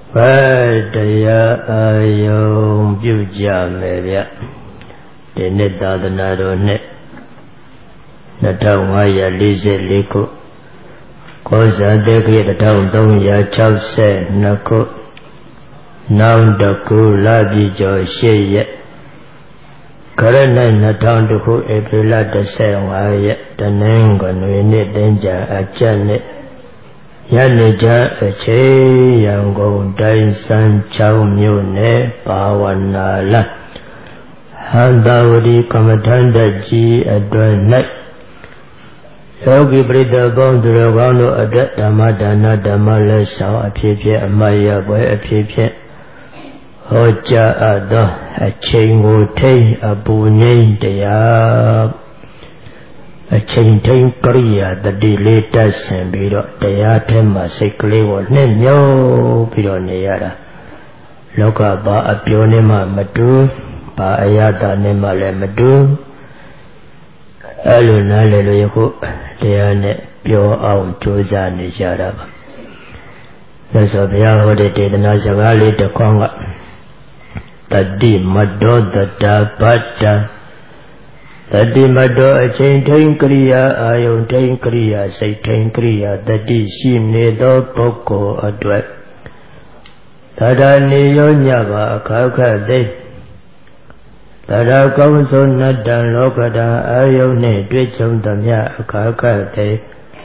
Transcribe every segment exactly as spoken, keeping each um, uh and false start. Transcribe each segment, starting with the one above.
Padaya ayom puja mevya Dinita danaro ne Natau ngaya lise liku Kosa deki natau tongya chapse naku Naundaku labi jo sheye Karanai natau duku epila dase ngaya Tanenga nuini denja achane Yanija eche yango dai san chau myo ne pawana la Handawadi kamatanda ji adwan nai Yogi prita bong duragano adat dhamma dana dhamma le sao apye pye amaya bwe apye pye Hoja ado eche ngo tei abu nying daya A chain time Korea the delay does and be the Atema sickly or Nemo Pironera Loka ba a pionema madu ba ayata nemale madu Aluna Leloyako Leone Pio out Josa Nijaraba. Thus of Yahode did Nazagali the Konga Tadi Mado the Dabata Tadi mado a chain tain kriya, ayon tain kriya, say tain kriya, tadi shim ne do poko adwat. Tada ne yonyava akaka de. Tada kaunso nadan lokada ayon ne dwicham damya akaka de.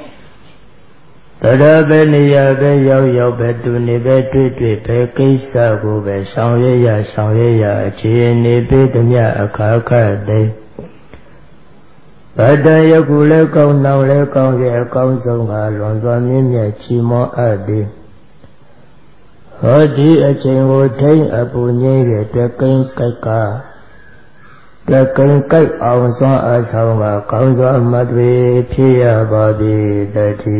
Tada be niya be yaw yaw be tu ne be tui tui be kaisa go be sangye ya sangye ya chi ne be damya akaka de. Pada yaku le kau nau le kau ye kau songa luan luan mi mi chi mo adi. Hodi a chain wo tain abu nye ye tue kain kai ka. Tue kain kai aung song a songa kau so madwe piya babi dati.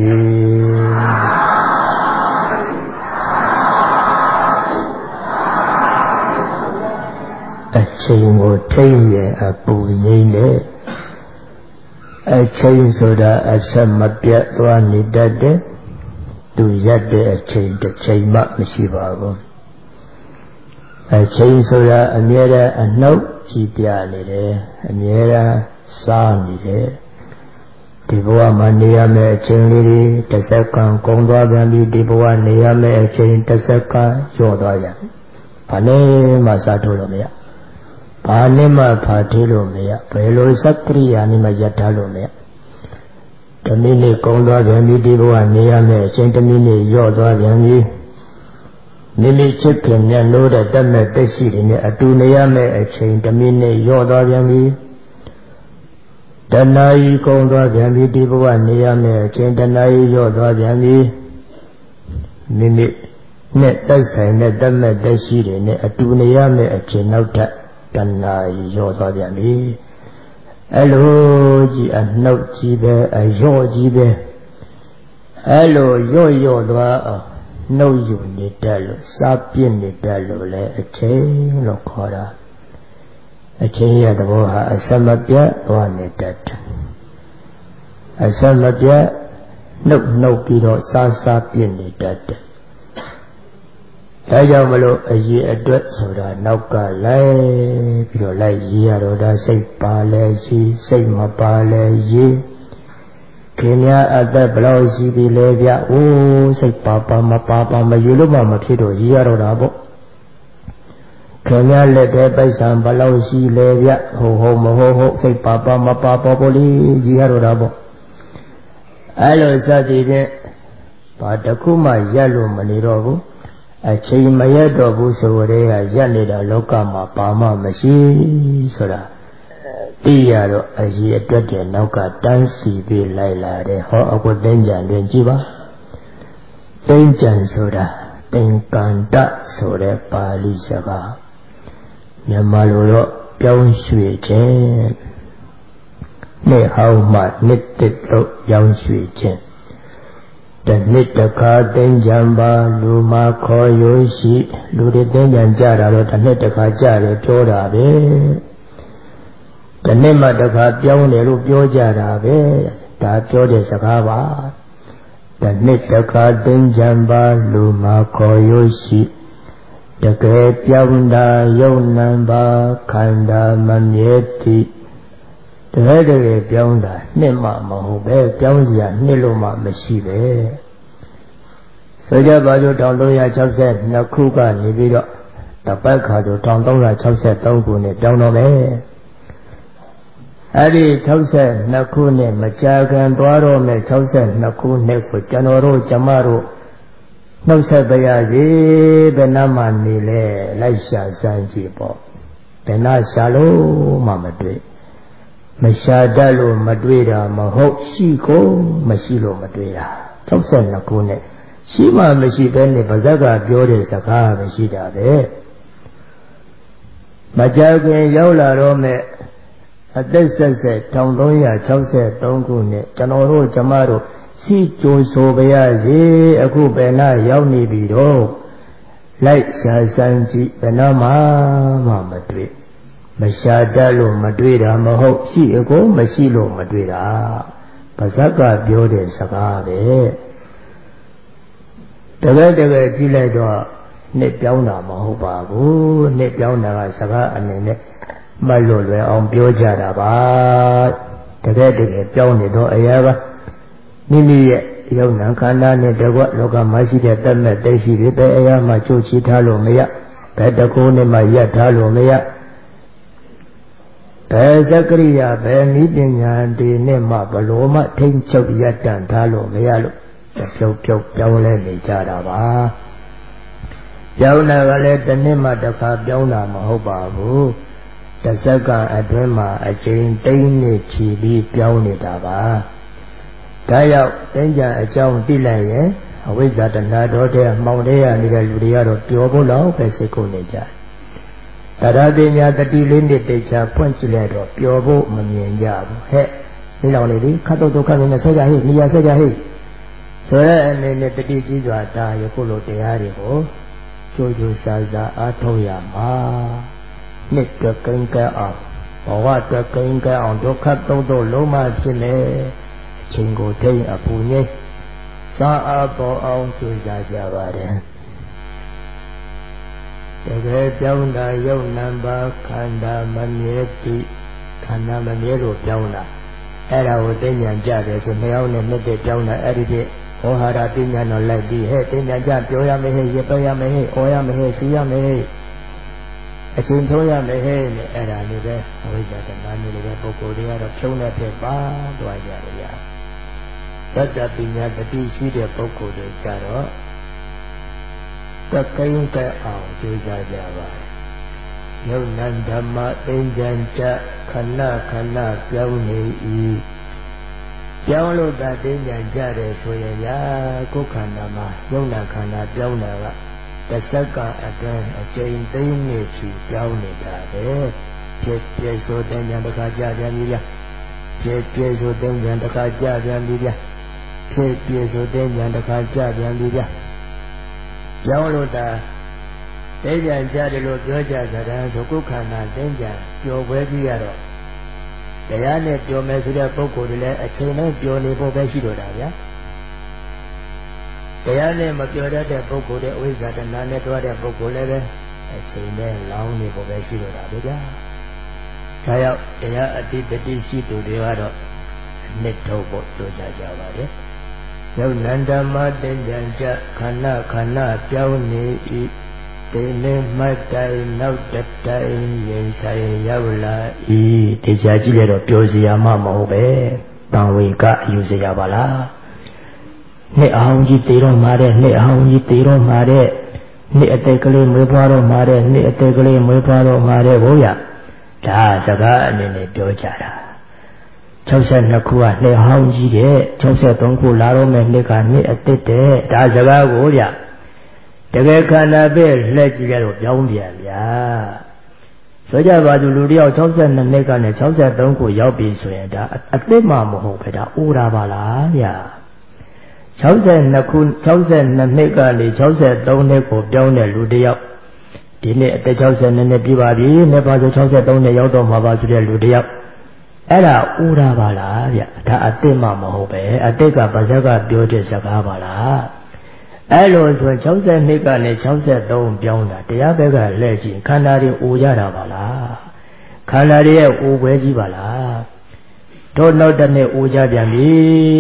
A chain wo tain ye abu nye le. A chain soda a samapya twani dade to yade a chain the chain mat mishivago. A chain soda a mera a no chipianide, a mera sanide. Diboa mania me a chain lady, the second Kongwa Bambi Diboa Nia me a chain the second Yodoya. Pane Masatolomia. Panema Patilo mea, Pelo Sakri anima Yatalo mea. Tamini Konda Vami Divo and Niame, Centamini Yoda Vami. Nili chicken and know that Dame Bessi in a Duneame, a chain Tamini Yoda Vami. Danai Konda Vami Divo and Niame, Centanai Yoda Vami. Mimi Net does say that Dame Bessi in a Duneame, a chain out that. Kana yoda yami Hello ji a no jibe a yo jibe Hello yo yo dwa no you ni dalo sapien ni dalo le a chain lo kora a chain ya the boha a samapya dwa ni dat a samapya no no piro sa sapien ni datဒါကြောင့်မလို့အရေးအတွက်ဆိုတာနောက်ကလိုက်ပြီးတော့လိုက်ရေးရတော့ဒါစိတ်ပါလဲရှိစိတ်မပါလဲရေးခင်ဗျာအသက်ဘလောက်ရှိပြီလဲဗျအိုးစိတ်ပါပါမပါပါမယူလို့မှမဖြစ်တော့ရေးရတော့တာပေါ့ခင်ဗျာလက်ထဲပိုက်ဆံဘလောက်ရှိလဲဗျဟိုဟိုမဟုတ်ဟုတ်စိတ်ပါပါမပါပါပေါ့လေရေးရတော့တာပေါ့အဲ့လိုစသည်ဖြင့်ဘာတစ်ခုမှရက်လို့မနေတော့ဘူးA chain mayato busorea yanida lokama pama mashi sora. Iyaro a ye dreaded nauka dancy be laila de ho ako denjan denjiba. Denjan soda, denkanda sore pali saga. Yamaluro young sweet chen. Ne how much knitted young sweet chen. The Nitaka Denjamba Luma Koyoshi Ludi Denjan Jara the Nitaka Jara Pyorabe The Nema Daka Pyone Rupyo Jarabe Ta Pyode Sakava တနှစ်တခါသင်္ကြန်ပါလူမှာခေါ်ရရှိတကယ်ပြောင်းတာယုံနံပါခန္ဓာမမြဲတိတကယ်တကယ်ပြောင်းတာနှစ်မှမဟုတ်ပဲပြောင်းစရာနှစ်လို့မှမရှိပဲဆိုကြပါစို့တစ်သုံး၆၂ခုကနေပြီးတော့တပတ်ခါဆိုတစ်သုံး၆၃ခုနဲ့ပြောင်းတော့မယ်အဲ့ဒီ၆၂ခုနဲ့မကြာခင်သွားတော့မယ်၆၂ခုနဲ့ကိုကျွန်တော်တို့ကျမတို့နှုတ်ဆက်ပါရစေဘယ်နှမှနေလဲလိုက်ရှာစမ်းကြည့်ပေါ့ဘယ်နှရှာလို့မှမတွေ့မရှာတတ်လို့မတွေ့တာမဟုတ်ရှိကိုမရှိလို့မတွေ့တာ၆၂ခုနဲ့ရှိမှမရှိဘဲနဲ့ပါဇက်ကပြောတဲ့စကားမရှိတာပဲမကြာခင်ရောက်လာတော့မဲ့အသက်ဆက်ဆက်တစ်သုံး၆၃ခုနဲ့ကျွန်တော်တို့ကျမတို့စီကြိုဆိုပါရစေအခုဘယ်နှရောက်နေပြီတော့လိုက်ရှာစမ်းကြည့်ဘယ်နှမှမှမတွေ့မရှာတတ်လို့မတွေ့တာမဟုတ်ရှိအကုန်မရှိလို့မတွေ့တာပါဇက်ကပြောတဲ့စကားပဲတကယ်တကယ်ကြည့်လိုက်တော့နှစ်ပြောင်းတာမဟုတ်ပါဘူးနှစ်ပြောင်းတာကစကားအနေနဲ့မလွတ်လွယ်အောင်ပြောကြတာပါတကယ်တကယ်ပြောင်းနေတော့အရာပါမိမိရဲ့ယုံနာခန္ဓာနဲ့တကွလောကမှာရှိတဲ့တတ်မဲ့သိရှိတွေပဲအရာမှချုပ်ချီထားလို့မရဘယ်တကူနဲ့မှရပ်ထားလို့မရဘယ်စကရိယာဘယ်ဤပညာတွေနဲ့မှဘလို့မှထိမ့်ချုပ်ရပ်တန့်ထားလို့မရလို့ပြုတ်ပြုတ်ပြောင်းလဲနေကြတာပါပြောင်းတာကလည်းတစ်နှစ်မှတစ်ခါပြောင်းတာမဟုတ်ပါဘူးတစ်စက္ကန့်အတွင်းမှာအချိန်သိန်းနဲ့ချီပြီးပြောင်းနေတာပါဒါရောက်သင်္ကြန်အကြောင်းသိလိုက်ရင်အဝိဇ္ဇာတဏှာတော်တဲ့မှောင်တဲ့ရနေတဲ့လူတွေကတော့ပျော်ဖို့လောက်ပဲစိတ်ကိုနေကြတရားပညာတတိလေးနှစ်တိတ်ချဖွင့်ကြည့်လိုက်တော့ပျော်ဖို့မမြင်ကြဘူးဟဲ့ဒီလောက်လေဒီခတ်တော့ဒုက္ခနဲ့ဆက်ကြဟိနေရာဆက်ကြဟိဆိုရဲအနေနဲ့တတိကြီးစွာဒါရခုလိုတရားတွေကိုကြိုးကြိုးစားစားအားထုတ်ရမှာနှစ်တကိန်းကအောင်ဘဝတကိန်းကအောင်ဒုက္ခတုံးတော့လုံးမဖြစ်နေအချိန်ကိုထိန်အပူငိမ့်စားအားပေါ်အောင်ကြိုးစားကြပါတယ်တကယ်ပြောင်းတာယုံနံပါခန္ဓာမမြဲတိခန္ဓာမမြဲလို့ပြောင်းတာအဲ့ဒါကိုသိဉာဏ်ကြတယ်ဆိုနှစ်ယောက်နဲ့နှစ်သက်ပြောင်းတာအဲ့ဒီတည်းဟောဟာရသိဉာဏ်တော့လိုက်ပြီးဟဲ့သိဉာဏ်ကြပြောရမယ်ဟဲ့ရပရမယ်ဟဲ့အော်ရမယ်ဟဲ့ဆူရမယ်ဟဲ့အချိန်ထုံးရမယ်ဟဲ့နဲ့အဲ့ဒါလေးပဲအဝိဇ္ဇာတဏှာမျိုးလေးပဲပုဂ္ဂိုလ်တွေကတော့ဖြုံးတဲ့ဖြစ်ပါသွားကြရသတ္တပညာတတိရှိတဲ့ပုဂ္ဂိုလ်တွေကြတော့တကိန်းကအောင်ကြိုးစားကြပါယုံနံဓမ္မသိဉ္ဇံကြခဏခဏပြောင်းနေ၏ပြောင်းလို့တာသိဉ္ဇံကြတယ်ဆိုရင်ရာကိုယ်ခန္ဓာမှာယုံနာခန္ဓာပြောင်းတာကတစ်စက္ကန့်အတွင်းအချိန်သိန်းနဲ့ချီပြောင်းနေတာပဲဖြစ်ဖြစ်ဆိုသိဉ္ဇံတစ်ခါကြပြန်ပြီဗျဖြစ်ဖြစ်ဆိုသိဉ္ဇံတစ်ခါကြပြန်ပြီဗျဖြစ်ဖြစ်ဆိုသိဉ္ဇံတစ်ခါကြပြန်ပြီဗျပြောင်းလို့တာသိဉ္ဇံကြတယ်လို့ပြောကြကြတာဆိုကိုယ်ခန္ဓာသိဉ္ဇံပျော်ပွဲပြီးရတော့တရားနဲ့ပျော်မယ်ဆိုတဲ့ပုဂ္ဂိုလ်တွေလည်းအချိန်နဲ့ပျော်နေဖို့ပဲရှိတော့တာဗျာတရားနဲ့မပျော်တတ်တဲ့ပုဂ္ဂိုလ်တွေအဝိဇ္ဇာတဏှာနဲ့တွားတဲ့ပုဂ္ဂိုလ်လည်းပဲအချိန်နဲ့လောင်းနေဖို့ပဲရှိတော့တာဗျာဒါကြောင့်တရားအတိတတိရှိသူတွေကတော့နှစ်ထုတ်ဖို့ကြိုးစားကြပါလေယုံနန္ဒမသိဉ္ဇံကြခဏခဏပြောင်းနေ၏ဒီနေ့မှတ်တိုင်နောက်တတိုင်ရင်ဆိုင်ရောက်လာ၏တရားကြည့်ရတော့ပြောစရာမှမဟုတ်ပဲတန်ဝေကအယူစရာပါလားနှစ်အောင်ကြီးတည်တော့မှာတဲ့နှစ်အောင်ကြီးတည်တော့မှာတဲ့နှစ်အသေးကလေးမွေးဖွားတော့မှာတဲ့နှစ်အသေးကလေးမွေးဖွားတော့မှာတဲ့ဘုရားဒါစကားအနေနဲ့ပြောကြတာ၆၂ခုကနှစ်ဟောင်းကြီးတဲ့၆၃ခုလာတော့မယ်နှစ်ကနှစ်အသက်တဲ့ဒါစကားကိုဗျတကယ်ခန္ဓာပဲလှည့်ကြည့်ရတော့ပြောင်းပြန်ဗျာဆိုကြပါစို့လူတယောက်၆၂နှစ်ကနေ၆၃ခုရောက်ပြီဆိုရင်ဒါအသက်မှမဟုတ်ပဲဒါအိုးတာပါလားဗျာ၆၂ခု၆၂နှစ်ကနေ၆၃နှစ်ကိုပြောင်းတဲ့လူတယောက်ဒီနေ့အသက်၆၂နှစ်ပြည့်ပါပြီနှစ်ပါးဆို၆၃နှစ်ရောက်တော့မှာပါဆိုတဲ့လူတယောက် Era ura bala ya da atima mahobe ateka bazaka biote saka bala elo so sixtyနှစ်ကနေsixty-threeပြောင်းတာတရားဘက်ကလက်ချင်းခန္ဓာတွေအိုရတာပါလားခန္ဓာတွေရဲ့အိုပွဲကြီးပါလားတို့နောက်တစ်နှစ်အိုကြပြန်ပြီ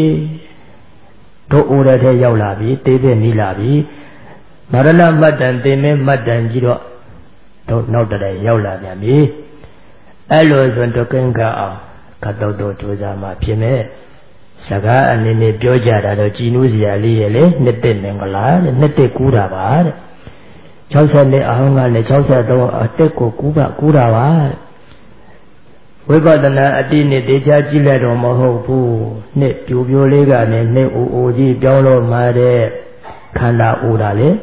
တို့အိုတဲ့ထဲရောက်လာပြီတေးတဲ့နီးလာပြီမရဏမတ္တန်သိမင်းမတ္တန်ကြီးတော့တို့နောက်တစ်နေ့ရောက်လာပြန်ပြီအဲ့လိုဆိုတော့ကင်္ဂအောင်ကတ်တော်တို့ကြိုးစားမှဖြစ်မဲ့စကားအနေနဲ့ပြောကြတာတော့ကြည်နူးစရာလေးရဲ့လေနှစ်သက်မင်္ဂလာတဲ့နှစ်သက်ကူးတာပါတဲ့sixtyနှစ်အဟောင်းကလည်းsixty-threeအတက်ကိုကူးပါကူးတာပါဝိပဿနာအတိနဲ့တရားကြည့်လိုက်တော့မဟုတ်ဘူးနှစ်ပြိုပြိုလေးကနေနှစ်အိုအိုကြီးပြောင်းလို့မှာတဲ့ခန္ဓာအိုတာလေ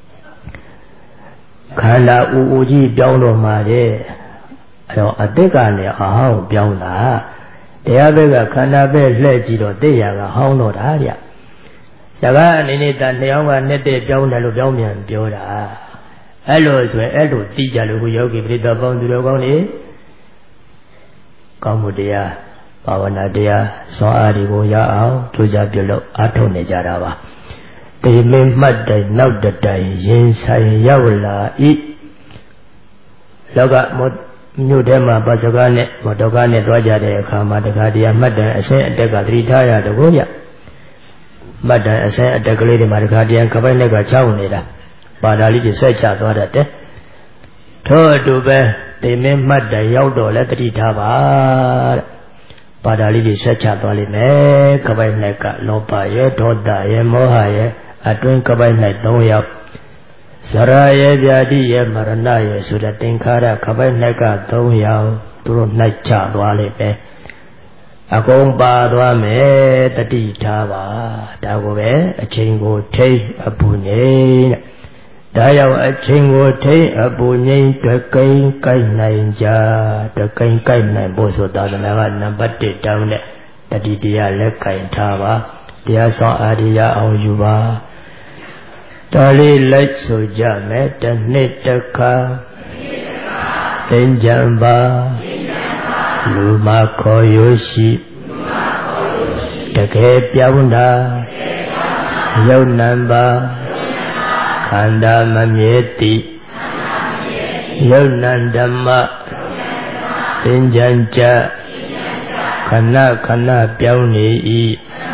ခန္ဓာအိုအိုကြီးပြောင်းလို့မှာတဲ့အဲ့တော့အတက်ကနေအဟောင်းပြောင်းတာတရားဘက်ကခန္ဓာပဲလှည့်ကြည့်တော့တဲ့ရကဟောင်းတော့တာဗျစကားအနေနဲ့တန်နှစ်ယောက်ကနှစ်တဲ့ပြောင်းတယ်လို့ပြောင်းပြန်ပြောတာအဲ့လိုဆိုရင်အဲ့လိုသိကြလို့ကိုယောဂီပရိသတ်ပေါင်းသူတော်ကောင်းနေကောင်းမှုတရားဘာဝနာတရားစွမ်းအားတွေကိုရအောင်ကြိုးစားပြုလုပ်အားထုတ်နေကြတာပါဒီမင်းမှတ်တိုင်နောက်တတိုင်ရင်ဆိုင်ရောက်လာဤလောကမြို့ထဲမှာပါစကားနဲ့မော်တော်ကားနဲ့တွားကြတဲ့အခါမှာတခါတည်းမှတ်တိုင်အစင်းအတက်ကသတိထားရတော့ကိုရမှတ်တိုင်အစင်းအတက်ကလေးတွေမှာတခါတည်းခပိုက်နဲ့ကချောင်းနေတာပါဠိလေးတွေဆက်ချသွားတတ်တယ်ထို့အတူပဲဒီမင်းမှတ်တိုင်ရောက်တော့လဲသတိထားပါတဲ့ပါဠိလေးတွေဆက်ချသွားလိမ့်မယ်ခပိုက်နဲ့ကလောဘရဲ့ဒေါသရဲ့မောဟရဲ့အတွင်းခပိုက်နဲ့သုံးရောက်ဇရာရဲ့ဗျာတိရဲ့မရဏရဲ့ဆိုတဲ့သင်္ခါရခပိုက်နဲ့ကသုံးရောက်သူတို့နှိုက်ချသွားလိမ့်မယ်အကုန်ပါသွားမယ်တတိထားပါဒါကိုပဲအချိန်ကိုထိတ်အပူငိမ့်တဲ့ဒါရောက်အချိန်ကိုထိတ်အပူငိမ့်တကိန်းကိုက်နိုင်ကြတကိန်းကိုက်နိုင်ဖို့ဆိုသာသနာကနံပါတ်oneတောင်းတဲ့တတိတရားလက်ကင်ထားပါတရားဆောင်အာရိယအောင်ယူပါတော်လေးလိုက်ဆိုကြမယ်တနှစ်တစ်ခါသင်္ကြန်ပါလူမခေါ်ရရှိတကယ်ပြောင်းတာယုံနံပါခန္ဓာမမြဲတိယုံနံဓမ္မသင်္ကြန်ကြခဏခဏပြောင်းနေ၏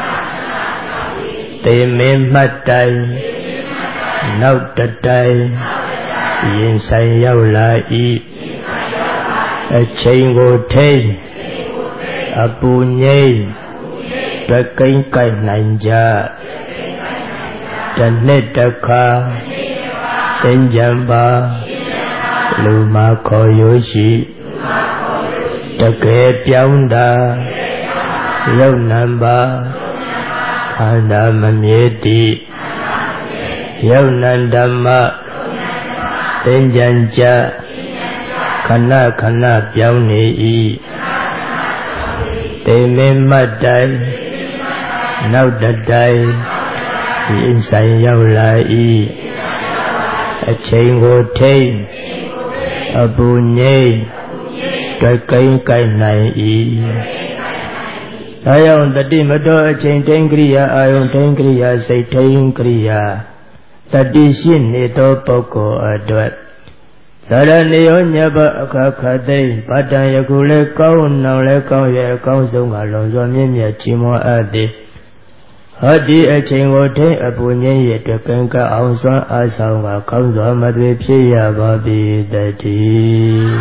သေမင်းမှတ်တိုင်နောက်တတိုင်ရင်ဆိုင်ရောက်လာ၏အချိန်ကိုထိတ်အပူငိမ့်တကိန်းကိုက်နိုင်ကြတနှစ်တစ်ခါသင်္ကြန်ပါလူမခေါ်ရရှိတကယ်ပြောင်းတာယုံနံပါခန္ဓာမမြဲတည်ယုံနံဓမ္မသင်္ကြန်ကြခဏခဏပြောင်းနေ၏သေမင်းမှတ်တိုင်နောက်တတိုင်ရင်ဆိုင်ရောက်လာ၏အချိန်ကိုထိတ်အပူငိမ့်တကိန်းကိုက်နိုင်၏ဒါကြောင့်တတိမတော်အချိန်ထိန်ကရိယာအာယုန်ထိန်ကရိယာစိတ်ထိန်ကရိယာတတိရှိနေသောပုဂ္ဂိုလ်အတွက်သရဏေယောညဘအခါခသိပတ္တံယခုလဲကောင်းနောင်လဲကောင်းရဲ့အကောင်းဆုံးကလုံစွာမြင့်မြတ်ချီးမွမ်းအပ်သည်ဟောဒီအချိန်ကိုထိန်အပူငိမ့်ရဲ့တကံကအောင်စွမ်းအားဆောင်ကကောင်းစွာမသွေဖြစ်ရပါပြီတည်း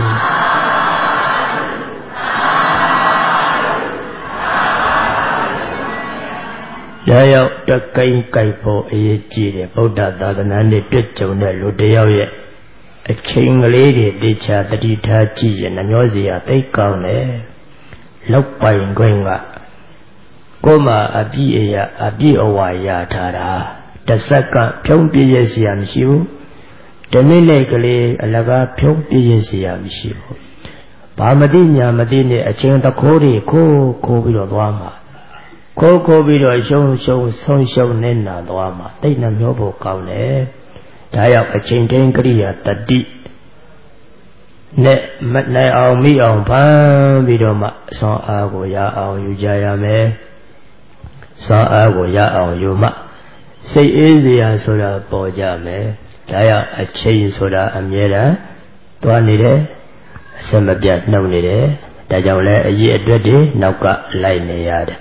ဒါရောက်တကိန်းကြိုက်ဖို့အရေးကြီးတယ်ဗုဒ္ဓသာသနာနဲ့ပြည့်စုံတဲ့လူတယောက်ရဲ့အချိန်ကလေးတွေတေချာတတိထားကြည့်ရင်နှမျောစရာသိကောင်းတယ်လောက်ပိုင်ခွင့်ကကိုယ်မှာအပြည့်အရာအပြည့်အဝရထားတာတစ်စက္ကန့်ဖြုံးပြည့်ရစရာမရှိဘူးတနည်းနဲ့ကလေးအလကားဖြုံးပြည့်ရစရာမရှိဘူးဘာမသိညာမသိနဲ့အချိန်တခိုးတွေခိုးခိုးပြီးတော့သွားမှာခိုးခိုးပြီးတော့ရှုံရှုံဆုံးရှုံနေတာသွားမှာတိတ်နှမျောဖို့ကောင်းတယ်ဒါရောက်အချိန်တိုင်းကရိယာတတိ Net Matnai on me on Pan Vidoma Son Agoya on Ujayame Son Agoya on Yuma. Say easier soda Bojame, Daya a chain soda Amiera, Tuanide, Samabia no nide, Dajole a year dready, Nauka line yard.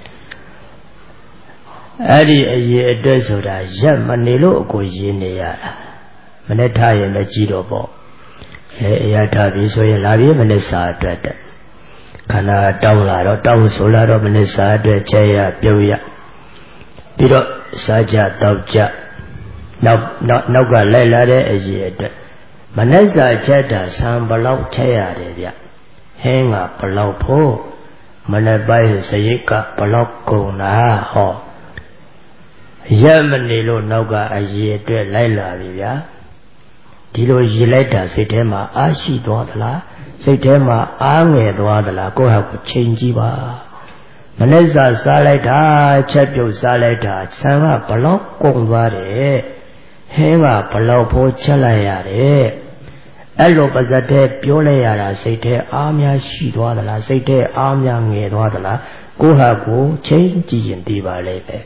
Adi a year dress soda, Jam Manilo Gojinea. Maneta and the Jido Bo. Yatabi so a lavi Manessa dread. Kana Dawla, Down Solar of Manessa, dread Chaya, Pioya. Piro Saja Tauja. Now, not Noga Lelade as yet. Manessa Cheta, Sam Balau Chaya, hang up Balau Po. Manabai Sayika Balau Kona Ho. Yamanilo Noga as yet, Laila Vivia. Dilo Yileta, Sitema, Ashi Dwadala, Sitema, Ange Dwadala, go have change. Manessa Saleta, Chapio Saleta, Sanga Palok Kongware, Henga Palopo Chalayare, Elo Bazate, Pioleara, Sete, Amia Shidwadala, Sete, Amia Nedwadala, go have go change in Diva Lepe.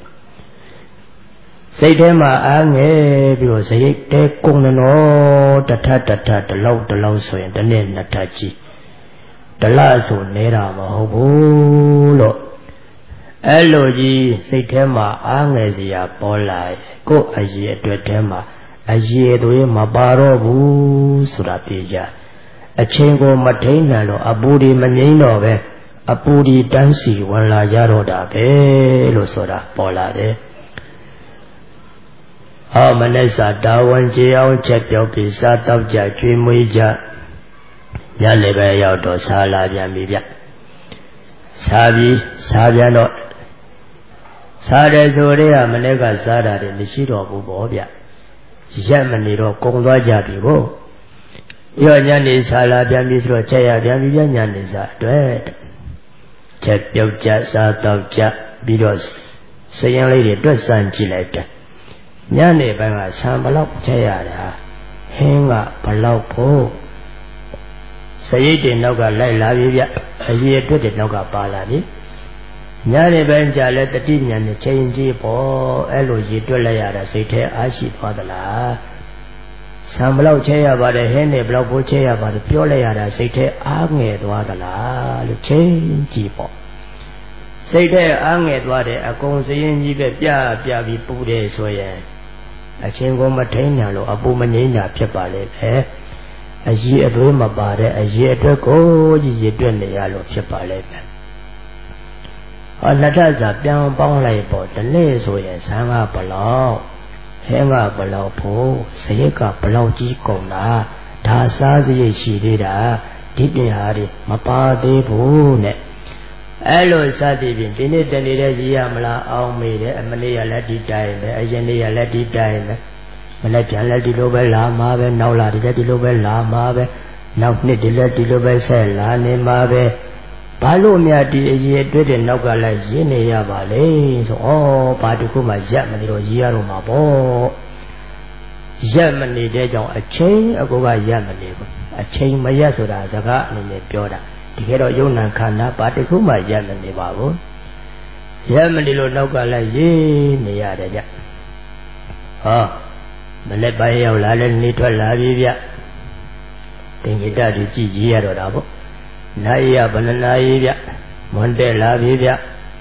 Saytema Ange, because say, take Kongano, the Tata, the low, the low, so in the name Natachi. The last one, Nera Mahobulo. Eloji, Saytema Angezia, Polai, go a year to a tema, a year to him, a barobu, Surapija. A chengo matinalo, a booty manino, a booty dancy, one la yaroda, Velo Sora, Polare. Oh, Manessa, Dawan Jiao, check your pizza, Tauja, Trimuja Yalebe Yaudo, Salavia Mivia Savi, Saviano Sada Zorea, Manega Sada, the Mishiro Bubobia Yamaniro, Kongwa Jabigo Yanyani Salavia Misro, Chaya, Yamianisa, Dread Check your jazz, Tauja, Bidos, saying lady, dress and Gillette. Nyane Banga Sambalok Chayada, Henga Palopo Sayid Noga Laila Vivia, a year to the Noga Palavi. Nyane Banja let the tin and change po Eloji to Layada, Sete Ashi Padala. Sambalok Chaya by the Hene Blopo Chaya by the Pure Layada, Sete Ange Dwadala, the change po. Sete Ange Dwade, a consayin Yiga Pia Pia Pude Soye. A chingo matinalo, a bumanina pepale, eh? A year to him about it, a year to go, ye doing the yellow pepale. On the Taza, down bound label, the lace way, sang up below, hang up below po, say up below Gicona, Tasazi, she did a, didn't hardy, Mapa de Bune. Hello, Sadi, Vinit and Yamla, Almeida, and Malaya let it die, a Yenia let it die. Malajan let it over Lama, now la let it over Lama, now Nitty let it over Sella, Nemabe. Palomia did a year to the Noga like Yenia Valley, so oh, Paticuma Germany or Yaruma Bo. Germany, there's a chain, a Goga Yamani, a chain Mayasura, Zaga, and a Pioda. Hero Yuna Kana, Paticuma Yamani Babu Yamani Noga like ye, Niada. Oh, Malabaya Lalan Nito Lavia. Think it does Gigi or Rabo Naya Banana, Monte Lavia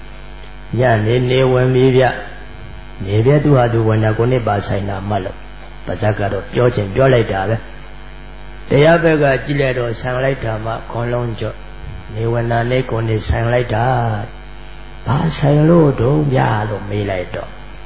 Yan ne Wamivia. Nevia do have to one agone Basina Malo, Basacado, George and Jolita. They have a Giledo, Sanlaita, Colonjo. They were not like on the Sanlaita. Pasalo do Yalo Milato.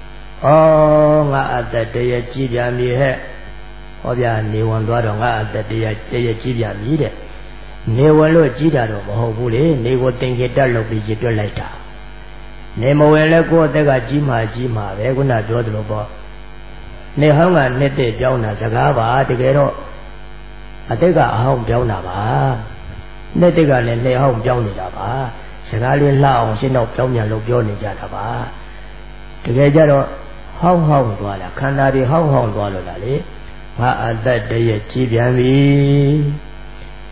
Oh, at that day, Gibia me here. Obia, no one got on at that day, Gibia needed. No one looked Gidado, hopefully, they would think it will be Giddo later. Nemo will go there, Jima, Jima, they would not do the robot. Nehanga Nete Jona Sagava, the Gero. I take a home Jonava. Netiga and lay home Jonava. Sagalian Lao, she no Jonia Lobjoni Jatava. Together, how home Walla, Canadi, how home Walla, Ma at that day, Chibiami.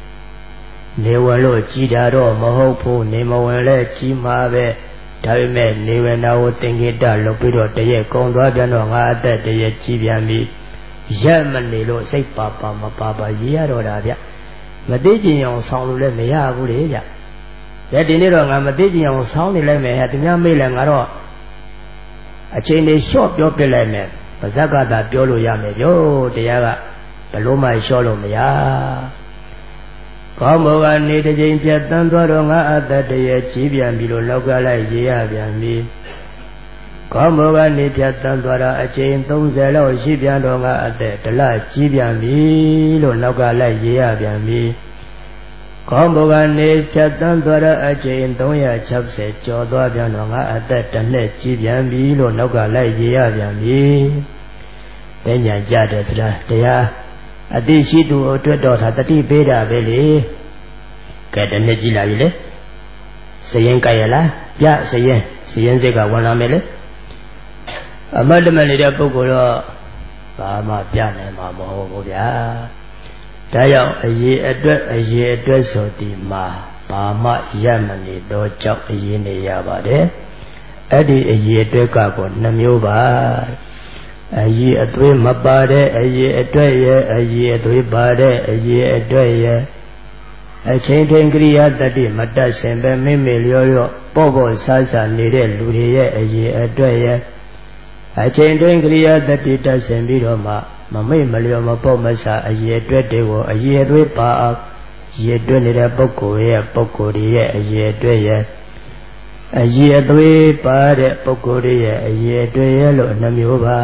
နေဝင်လို့ကြည်တာတော့မဟုတ်ဘူးနေမဝင်လဲကြီးမှာပဲဒါပေမဲ့နေဝင်တာကိုသင်္ကေတလုပ်ပြီးတော့တရက်ကုံသွားပြန်တော့ငါအသက်တရက်ကြီးပြန်ပြီရက်မနေလို့စိတ်ပါပါမပါပါရေးရတော့တာဗျမသိကျင်အောင်ဆောင်းလို့လည်းမရဘူးလေဗျ။ဒီနေ့တော့ငါမသိကျင်အောင်ဆောင်းနေလိုက်မယ်ဟဲ့သူများမေးလဲငါတော့အချိန်လေးလျှော့ပြောပြလိုက်မယ်ပါဇက်ကသာပြောလို့ရမယ်ဗျ။တရားကဘလို့မှလျှော့လို့မရ။ကောင်းဘောကနေတစ်ချိန်ပြတ်တန်းသွားတော့ငါအသက်တည်းကြီးပြန်ပြီလို့လောက်ကလိုက်ရေးရပြန်ပြီ။ကောင်းဘောကနေပြတ်တန်းသွားတာအချိန်သုံးဆယ်လောက်ရှိပြန်တော့ငါအသက်တလကြီးပြန်ပြီလို့လောက်ကလိုက်ရေးရပြန်ပြီ။ကောင်းဘောကနေပြတ်တန်းသွားတာအချိန်သုံးရာ၆ဆယ်ကျော်သွားပြန်တော့ငါအသက်တစ်နှစ်ကြီးပြန်ပြီလို့လောက်ကလိုက်ရေးရပြန်ပြီ။တဲ့ညာကြတယ်ဆိုတာတရားအတိရှိသူအတွက်တော့သာတတိပေးတာပဲလေကဲတနေ့ကြည့်လာပြီလေစရင်ကြရလားပြစရင်စရင်စိတ်ကဝင်လာမယ်လေအမတ်တမနေတဲ့ပုဂ္ဂိုလ်တော့ဘာမှပြနိုင်မှာမဟုတ်ဘူးဗျာဒါကြောင့်အရေးအတွက်အရေးအတွက်ဆိုဒီမှာဘာမှရပ်မနေတော့ကြောက်အရေးနေရပါတယ်အဲ့ဒီအရေးအတွက်ကကိုနှမျိုးပါအရေးအသွေးမပါတဲ့အရေးအတွက်ရဲ့အရေးအသွေးပါတဲ့အရေးအတွက်ရဲ့အချင်းချင်းကရိယာတတိမတတ်ရှင်ပဲမိမိလျောလျောပေါ့ပေါ့ဆားဆာနေတဲ့လူတွေရဲ့အရေးအတွက်ရဲ့အချင်းချင်းကရိယာတတိတတ်ရှင်ပြီးတော့မှမမိတ်မလျောမပေါ့မဆာအရေးအတွက်တွေကိုအရေးအသွေးပါအောင်ရေးတွင်းနေတဲ့ပုဂ္ဂိုလ်ရဲ့ပုဂ္ဂိုလ်ရဲ့အရေးအတွက်ရဲ့အရေးအသွေးပါတဲ့ပုဂ္ဂိုလ်ရဲ့အရေးအတွက်ရဲ့လို့နှမျိုးပါ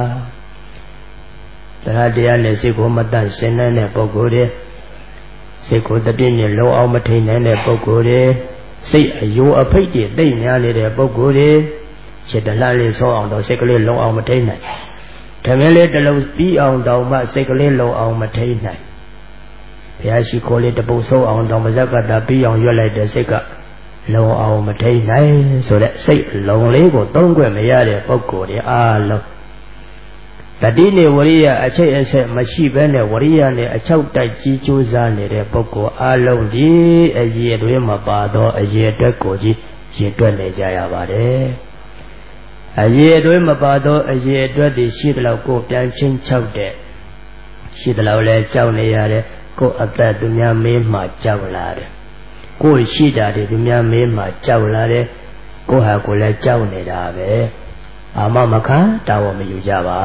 တရားတရားနဲ့စိတ်ကိုမတတ်ရှင်တဲ့ပုဂ္ဂိုလ်တွေစိတ်ကိုတပြည့်နဲ့လုံအောင်မထိန်နိုင်တဲ့ပုဂ္ဂိုလ်တွေစိတ်အယိုးအဖိတ်တွေသိမ့်များနေတဲ့ပုဂ္ဂိုလ်တွေစိတ်တလှလေးဆုံးအောင်တော့စိတ်ကလေးလုံအောင်မထိန်နိုင်ဓမ္မလေးတစ်လုံးပြီးအောင်တောင်မှစိတ်ကလေးလုံအောင်မထိန်နိုင်ဘုရားရှိခိုးလေးတပုတ်ဆုံးအောင်တောင်ပါဇက်ကတာပြီးအောင်ရွက်လိုက်တဲ့စိတ်ကလုံအောင်မထိန်နိုင်ဆိုတဲ့စိတ်လုံလေးကိုသုံးခွင့်မရတဲ့ပုဂ္ဂိုလ်တွေအားလုံးတတိနဲ့ဝရိယအချိတ်အဆက်မရှိဘဲနဲ့ဝရိယနဲ့အချောက်တိုက်ကြီးကြိုးစားနေတဲ့ပုဂ္ဂိုလ်အလုံးဒီအရေးအတွင်းမှာပါတော့အရေးအတွက်ကိုကြီးရင်တွက်နေကြရပါတယ်အရေးအတွင်းမှာပါတော့အရေးအတွက်ဒီရှိသလောက်ကိုပြန်ချင်းချောက်တဲ့ရှိသလောက်လဲကြောက်နေရတယ်ကိုယ်အသက်သူများမေးမှကြောက်လာတယ်ကိုယ်ရှိတာတွေသူများမေးမှကြောက်လာတယ်ကိုယ်ဟာကိုယ်လည်းကြောက်နေတာပဲအာမမခတာဝန်မယူကြပါ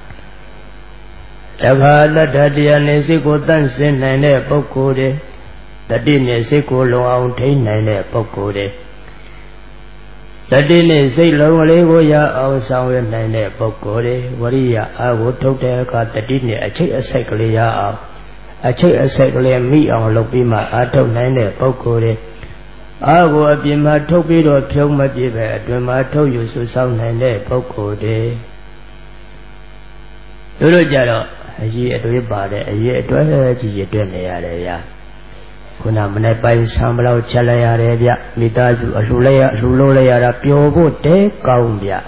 တခါတတ္တတရားနဲ့စိတ်ကိုတန့်စင်နိုင်တဲ့ပုဂ္ဂိုလ်တွေတတိနဲ့စိတ်ကိုလုံအောင်ထိန်းနိုင်တဲ့ပုဂ္ဂိုလ်တွေတတိနဲ့စိတ်လုံးလေးကိုရအောင်ဆောင်ရွက်နိုင်တဲ့ပုဂ္ဂိုလ်တွေဝရိယအာကိုထုတ်တဲ့အခါတတိနဲ့အချိတ်အစိုက်ကလေးရအောင်အချိတ်အစိုက်ကလေးမိအောင်လုပ်ပြီးမှအာထုတ်နိုင်တဲ့ပုဂ္ဂိုလ်တွေအာကိုအပြင်မှာထုတ်ပြီးတော့ဖြုံးမပြည့်ပဲအတွင်မှာထုတ်ယူစုဆောင်းနိုင်တဲ့ပုဂ္ဂိုလ်တွေတို့တို့ကြတော့အရေးအသွေးပါတဲ့အရေးအတွက်ကြီးရတွက်နေရတယ်ဗျာခုနမနေ့ပိုင်းဆံဘလောက်ချက်လိုက်ရတယ်ဗျမိသားစုအလှူလိုက်ရအလှူလို့လိုက်ရတာပျော်ဖို့တဲကောင်းဗျ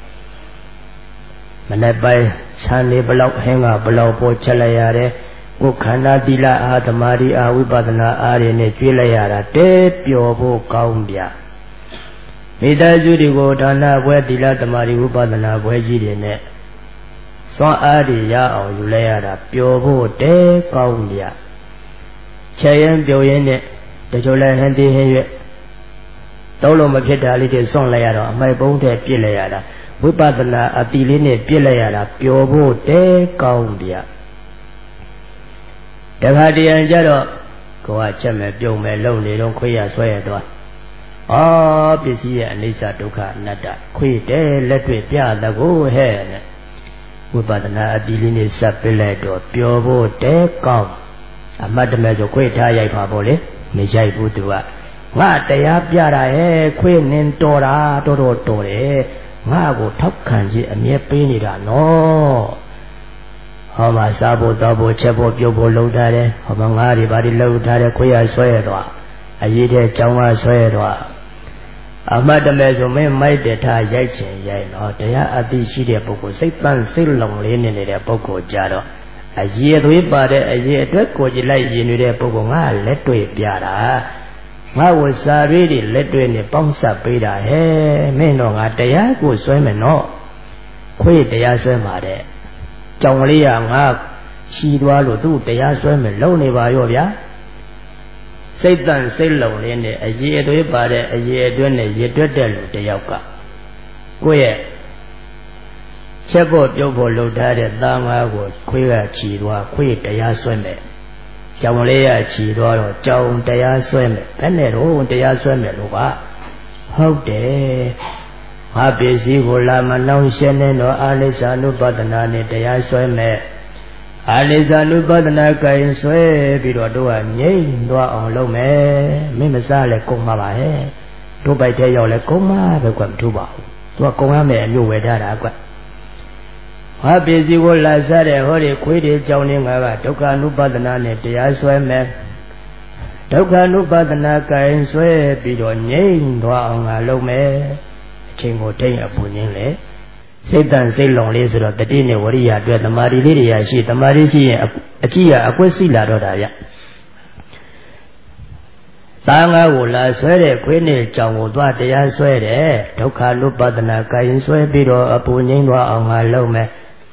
မနေ့ပိုင်းဆံလေးဘလောက်ဟင်းကဘလောက်ပေါ်ချက်လိုက်ရတယ်ကိုယ်ခန္ဓာတိလအာသမာဓိအာဝိပဿနာအားတွေနဲ့ကျွေးလိုက်ရတာတဲပျော်ဖို့ကောင်းဗျမိသားစုတွေကိုဒါနဘွဲတိလသမာဓိဝိပဿနာဘွဲကြီးတွေနဲ့စွမ်းအားတွေရအောင်ယူလိုက်ရတာပျော်ဖို့တဲကောင်းဗျချက်ရင်ပျော်ရင်နဲ့တချို့လည်းဟန်သေးဟင်းရွက်သုံးလုံးမဖြစ်တာလေးတွေစွန့်လိုက်ရတော့အမိုက်ပုံးတဲ့ပြစ်လိုက်ရတာဝိပဿနာအတိလေးနဲ့ပြစ်လိုက်ရတာပျော်ဖို့တဲကောင်းဗျတခါတရံကြတော့ကိုယ်ကချက်မဲ့ပြုံမဲ့လုံနေတော့ခွေးရဆွဲရသွားအော်ပစ္စည်းရဲ့အနိစ္စဒုက္ခအနတ္တခွေးတဲလက်တွေ့ပြသကိုဟဲ့နဲ့ဝိပဿနာအတိလေးနဲ့စပ်ပြလိုက်တော့ပျော်ဖို့တဲကောင်းအမတ်တမဲ့ဆိုခွေးထားရိုက်ပါပေါ့လေမရိုက်ဘူးသူကငါတရားပြတာဟဲ့ခွေးနင်တော်တာတော်တော်တော်တယ်ငါကိုထောက်ခံခြင်းအမြဲပေးနေတာနော်ဟောမှာစားဖို့တောက်ဖို့ချက်ဖို့ပြုတ်ဖို့လုံထားတယ်ဟောမှာငါးတွေဘာတွေလုံထားတယ်ခွေးရဆွဲရတော့အရေးတဲ့ကြောင်းကဆွဲရတော့အမတ်တမဲ့ဆိုမင်းမိုက်တဲ့ထားရိုက်ချင်ရိုက်တော့တရားအသိရှိတဲ့ပုဂ္ဂိုလ်စိတ်ပန်းစိတ်လုံလေးနေနေတဲ့ပုဂ္ဂိုလ်ကြတော့အရေးသွေးပါတဲ့အရေးအတွက်ကိုကြည့်လိုက်ရင်နေတဲ့ပုဂ္ဂိုလ်ငါလက်တွေ့ပြတာငါ့ကိုစာရေးတွေလက်တွေ့နဲ့ပေါင်းစပ်ပေးတာဟဲ့မင်းတော့ငါတရားကိုဆွဲမယ်နော်ခွေးတရားဆွဲမှာတဲ့ကြောင်လေးကငါချီသွားလို့သူ့တရားဆွဲမယ်လုံနေပါရောဗျာစိတ်တန်စိတ်လုံလေးနဲ့အရေးအသွေးပါတဲ့အရေးအတွင်းနဲ့ရည်တွက်တဲ့လူတယောက်ကကိုယ့်ရဲ့ချက်ဖို့ပြုတ်ဖို့လှုပ်ထားတဲ့သားငါးကိုခွေးကချီသွားခွေးတရားဆွဲမယ်ကြောင်လေးကချီသွားတော့ကြောင်တရားဆွဲမယ်ဘယ်နဲ့တော့တရားဆွဲမယ်လို့ပါဟုတ်တယ်ငါပစ္စည်းကိုလာမနှောင်းရှင်းနေတော့အာလိစ္ဆာနုပဒနာနဲ့တရားဆွဲမယ်အာလိစ္ဆာနုပဒနာကင်ဆွဲပြီးတော့တို့ကငြိမ့်သွားအောင်လုပ်မယ်မင်းမစားလဲကုန်မှာပါဟဲ့တို့ပိုက်တဲ့ရောက်လဲကုန်မှာပဲကွမထူပါဘူးသူကကုန်ရမယ်အမျိုးဝယ်ထားတာကွငါပစ္စည်းကိုလာစားတဲ့ဟောဒီခွေးတွေကြောင်းနေငါကဒုက္ခ ानु ပဒနာနဲ့တရားဆွဲမယ်ဒုက္ခ ानु ပဒနာကင်ဆွဲပြီးတော့ငြိမ့်သွားအောင်ငါလုပ်မယ်အချိန်ကိုထိတ်အပူငင်းလေစိတ်တန်စိတ်လုံလေးဆိုတော့တတိနဲ့ဝရိယအတွက်တမာရီလေးတွေရရှိတမာရီရှိရင်အကြည့်ရအကွက်စီလာတော့တာဗျသားငါကိုလာဆွဲတဲ့ခွေးနဲ့ကြောင်ကိုသွားတရားဆွဲတယ်ဒုက္ခ ानु ပဒနာကင်ဆွဲပြီးတော့အပူငင်းသွားအောင်ငါလုပ်မယ်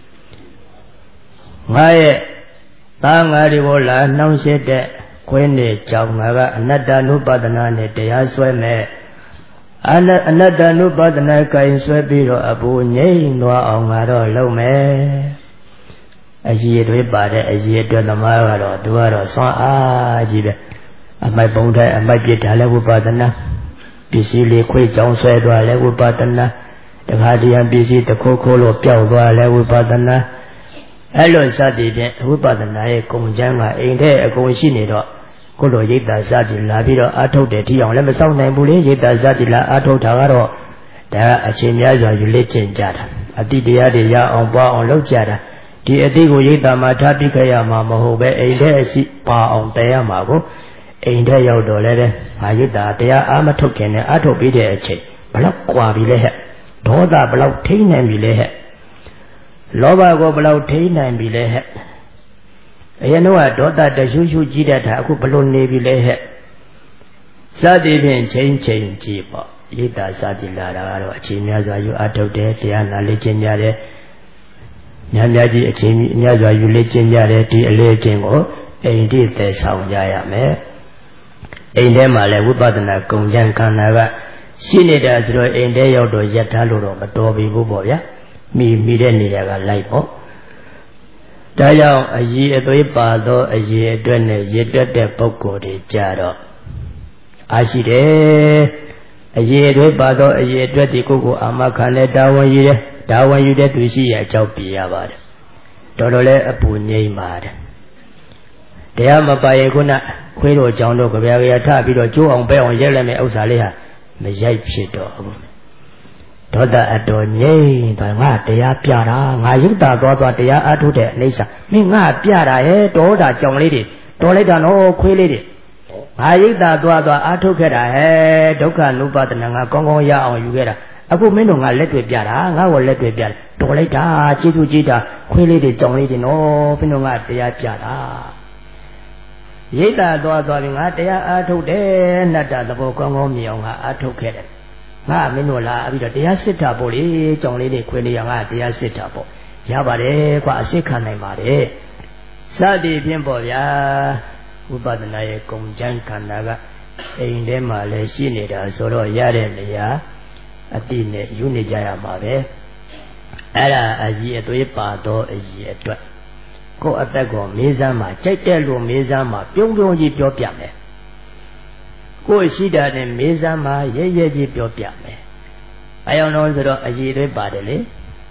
ငါရဲ့သားငါတွေကိုလာနှောင့်ယှက်တဲ့ခွေးနဲ့ကြောင်ငါကအနတ္တ ानु ပဒနာနဲ့တရားဆွဲမယ်အနအနတ္တ ानु ပဒနာကင်ဆွဲပြီးတော့အပူငြိမ့်သွားအောင်ငါတော့လုပ်မယ်အရေးတွေပါတဲ့အရေးအတွက်သမားကတော့သူကတော့ဆွမ်းအားကြီးပဲအမိုက်ပုံတိုင်းအမိုက်ပြစ်တာလည်းဝိပဿနာပစ္စည်းလေးခွေးကြောင်ဆွဲသွားလည်းဝိပဿနာတခါတည်းပစ္စည်းတစ်ခုခုလို့ပျောက်သွားလည်းဝိပဿနာအဲ့လိုစသည်ဖြင့်ဝိပဿနာရဲ့ဂုဏ်ချမ်းကအိမ်ထဲအကုန်ရှိနေတော့ကိုလိုရိတ်တာစသည်လာပြီးတော့အာထုတ်တယ်ထီအောင်လည်းမစောင့်နိုင်ဘူးလေရိတ်တာစသည်လာအာထုတ်တာကတော့ဒါအချိန်များစွာယူလက်ကျင့်ကြတာအတိတရားတွေရအောင်ပွားအောင်လုပ်ကြတာဒီအတိကိုရိတ်တာမှာထားပြီးခဲ့ရမှာမဟုတ်ပဲအိမ်ထဲအစီပါအောင်တည်ရမှာကိုအိမ်ထဲရောက်တော့လည်းတဲ့ငါရိတ်တာတရားအားမထုတ်ခင်နဲ့အာထုတ်ပြီးတဲ့အချိန်ဘလောက်ကွာပြီလဲဟဲ့ဒေါသဘလောက်ထိန်းနိုင်ပြီလဲဟဲ့လောဘကိုဘလောက်ထိန်းနိုင်ပြီလဲဟဲ့အရင်တော့ဒေါသတရှုရှုကြီးတတ်တာအခုဘလို့နေပြီလဲဟဲ့စသည်ဖြင့်ချိန်ချိန်ကြည့်ပေါ့ရိတ်တာစသည်လာတာကတော့အချိန်များစွာယူအထုတ်တယ်တရားနာလေ့ကျင့်ကြတယ်များများကြီးအချိန်များစွာယူလေ့ကျင့်ကြတယ်ဒီအလေ့ကျင့်ကိုအိမ်တိသက်ဆောင်ကြရမယ်အိမ်ထဲမှာလည်းဝိပဿနာကုံကြံခန္ဓာကရှိနေတာဆိုတော့အိမ်ထဲရောက်တော့ယက်ထားလို့တော့မတော်ပြီဘူးပေါ့ဗျာမိမိတဲ့နေရာကလိုက်ပေါ့ဒါကြောင့်အည်အသွေးပါသောအည်အတွက်နဲ့ရည်တွက်တဲ့ပုဂ္ဂိုလ်တွေကြတော့အားရှိတယ်အည်အသွေးပါသောအည်အတွက်ဒီကိုယ်ကိုအာမခံနဲ့တာဝန်ယူတယ်တာဝန်ယူတဲ့သူရှိရအကြောက်ပြရပါတယ်တော်တော်လည်းအပူငြိမ့်ပါတယ်တရားမပါရင်ခုနခွေးတို့ကြောင်တို့ကြပြကြထပြီးတော့ကျိုးအောင်ပဲအောင်ရက်လက်မဲ့ဥစ္စာလေးဟာမရိုက်ဖြစ်တော့ဘူးဒေါသအတော်ငြိမ့်သွားငါတရားပြတာငါရုပ်တာသွားသွားတရားအားထုတ်တဲ့အိဋ္ဌာမင်းငါပြတာရဲ့တော်တာကြောင်လေးတွေတော်လိုက်တာနော်ခွေးလေးတွေငါရုပ်တာသွားသွားအားထုတ်ခဲ့တာဟဲ့ဒုက္ခ ानु ပဒနာငါကောင်းကောင်းရအောင်ယူခဲ့တာအခုမင်းတို့ငါလက်တွေ့ပြတာငါ့ကိုလက်တွေ့ပြတယ်တော်လိုက်တာကျေးဇူးကြီးတာခွေးလေးတွေကြောင်လေးတွေနော်မင်းတို့ငါတရားပြတာရိတ်တာသွားသွားပြီးငါတရားအားထုတ်တယ်နတ္တသဘောကောင်းကောင်းမြင်အောင်ငါအားထုတ်ခဲ့တယ်ငါမင်းတို့လာပြီးတော့တရားစစ်တာပေါ့လေကြောင်လေးတွေခွေးလေးရငါတရားစစ်တာပေါ့ရပါတယ်ကွာအစစ်ခံနိုင်ပါတယ်စသည်ဖြင့်ပေါ့ဗျာဝိပဿနာရဲ့ဂုံချမ်းခန္ဓာကအိမ်ထဲမှာလည်းရှိနေတာဆိုတော့ရတဲ့နေရာအတိနဲ့ယူနေကြရမှာပဲအဲ့ဒါအကြီးအသွေးပါသောအကြီးအတွက်ကိုယ်အသက်ကိုမေးစမ်းမှာကြိုက်တဲ့လူမေးစမ်းမှာပြုံးပြုံးကြီးပြောပြမယ်ကိုယ်ရှိတာနဲ့မေးစမ်းမှာရဲရဲကြီးပြောပြမယ်အယောင်တော်ဆိုတော့အည်တွေပါတယ်လေ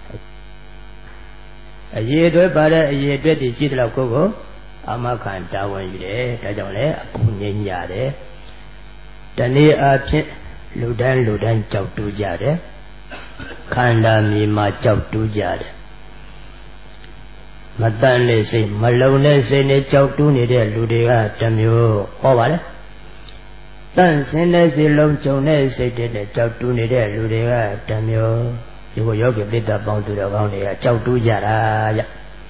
အည်တွေပါတဲ့အည်အတွက်တည်ရှိတဲ့လောက်ကိုကိုအမခံတာဝန်ယူတယ်ဒါကြောင့်လည်းအပူငြိမ်းရတယ်တနေ့အဖြစ်လူတိုင်းလူတိုင်းကြောက်တူးကြတယ်ခန္ဓာမြေမှာကြောက်တူးကြတယ်မတန်တဲ့စိတ်မလုံတဲ့စိတ်နဲ့ကြောက်တူးနေတဲ့လူတွေကတမျိုးဟောပါလေတန့်စင်တဲ့စိတ်လုံးကြုံတဲ့စိတ်တွေနဲ့ကြောက်တူးနေတဲ့လူတွေကတမျိုးဒီကိုယောဂီပိဋကပေါင်းသူတော်ကောင်းတွေကကြောက်တူးကြတာကြ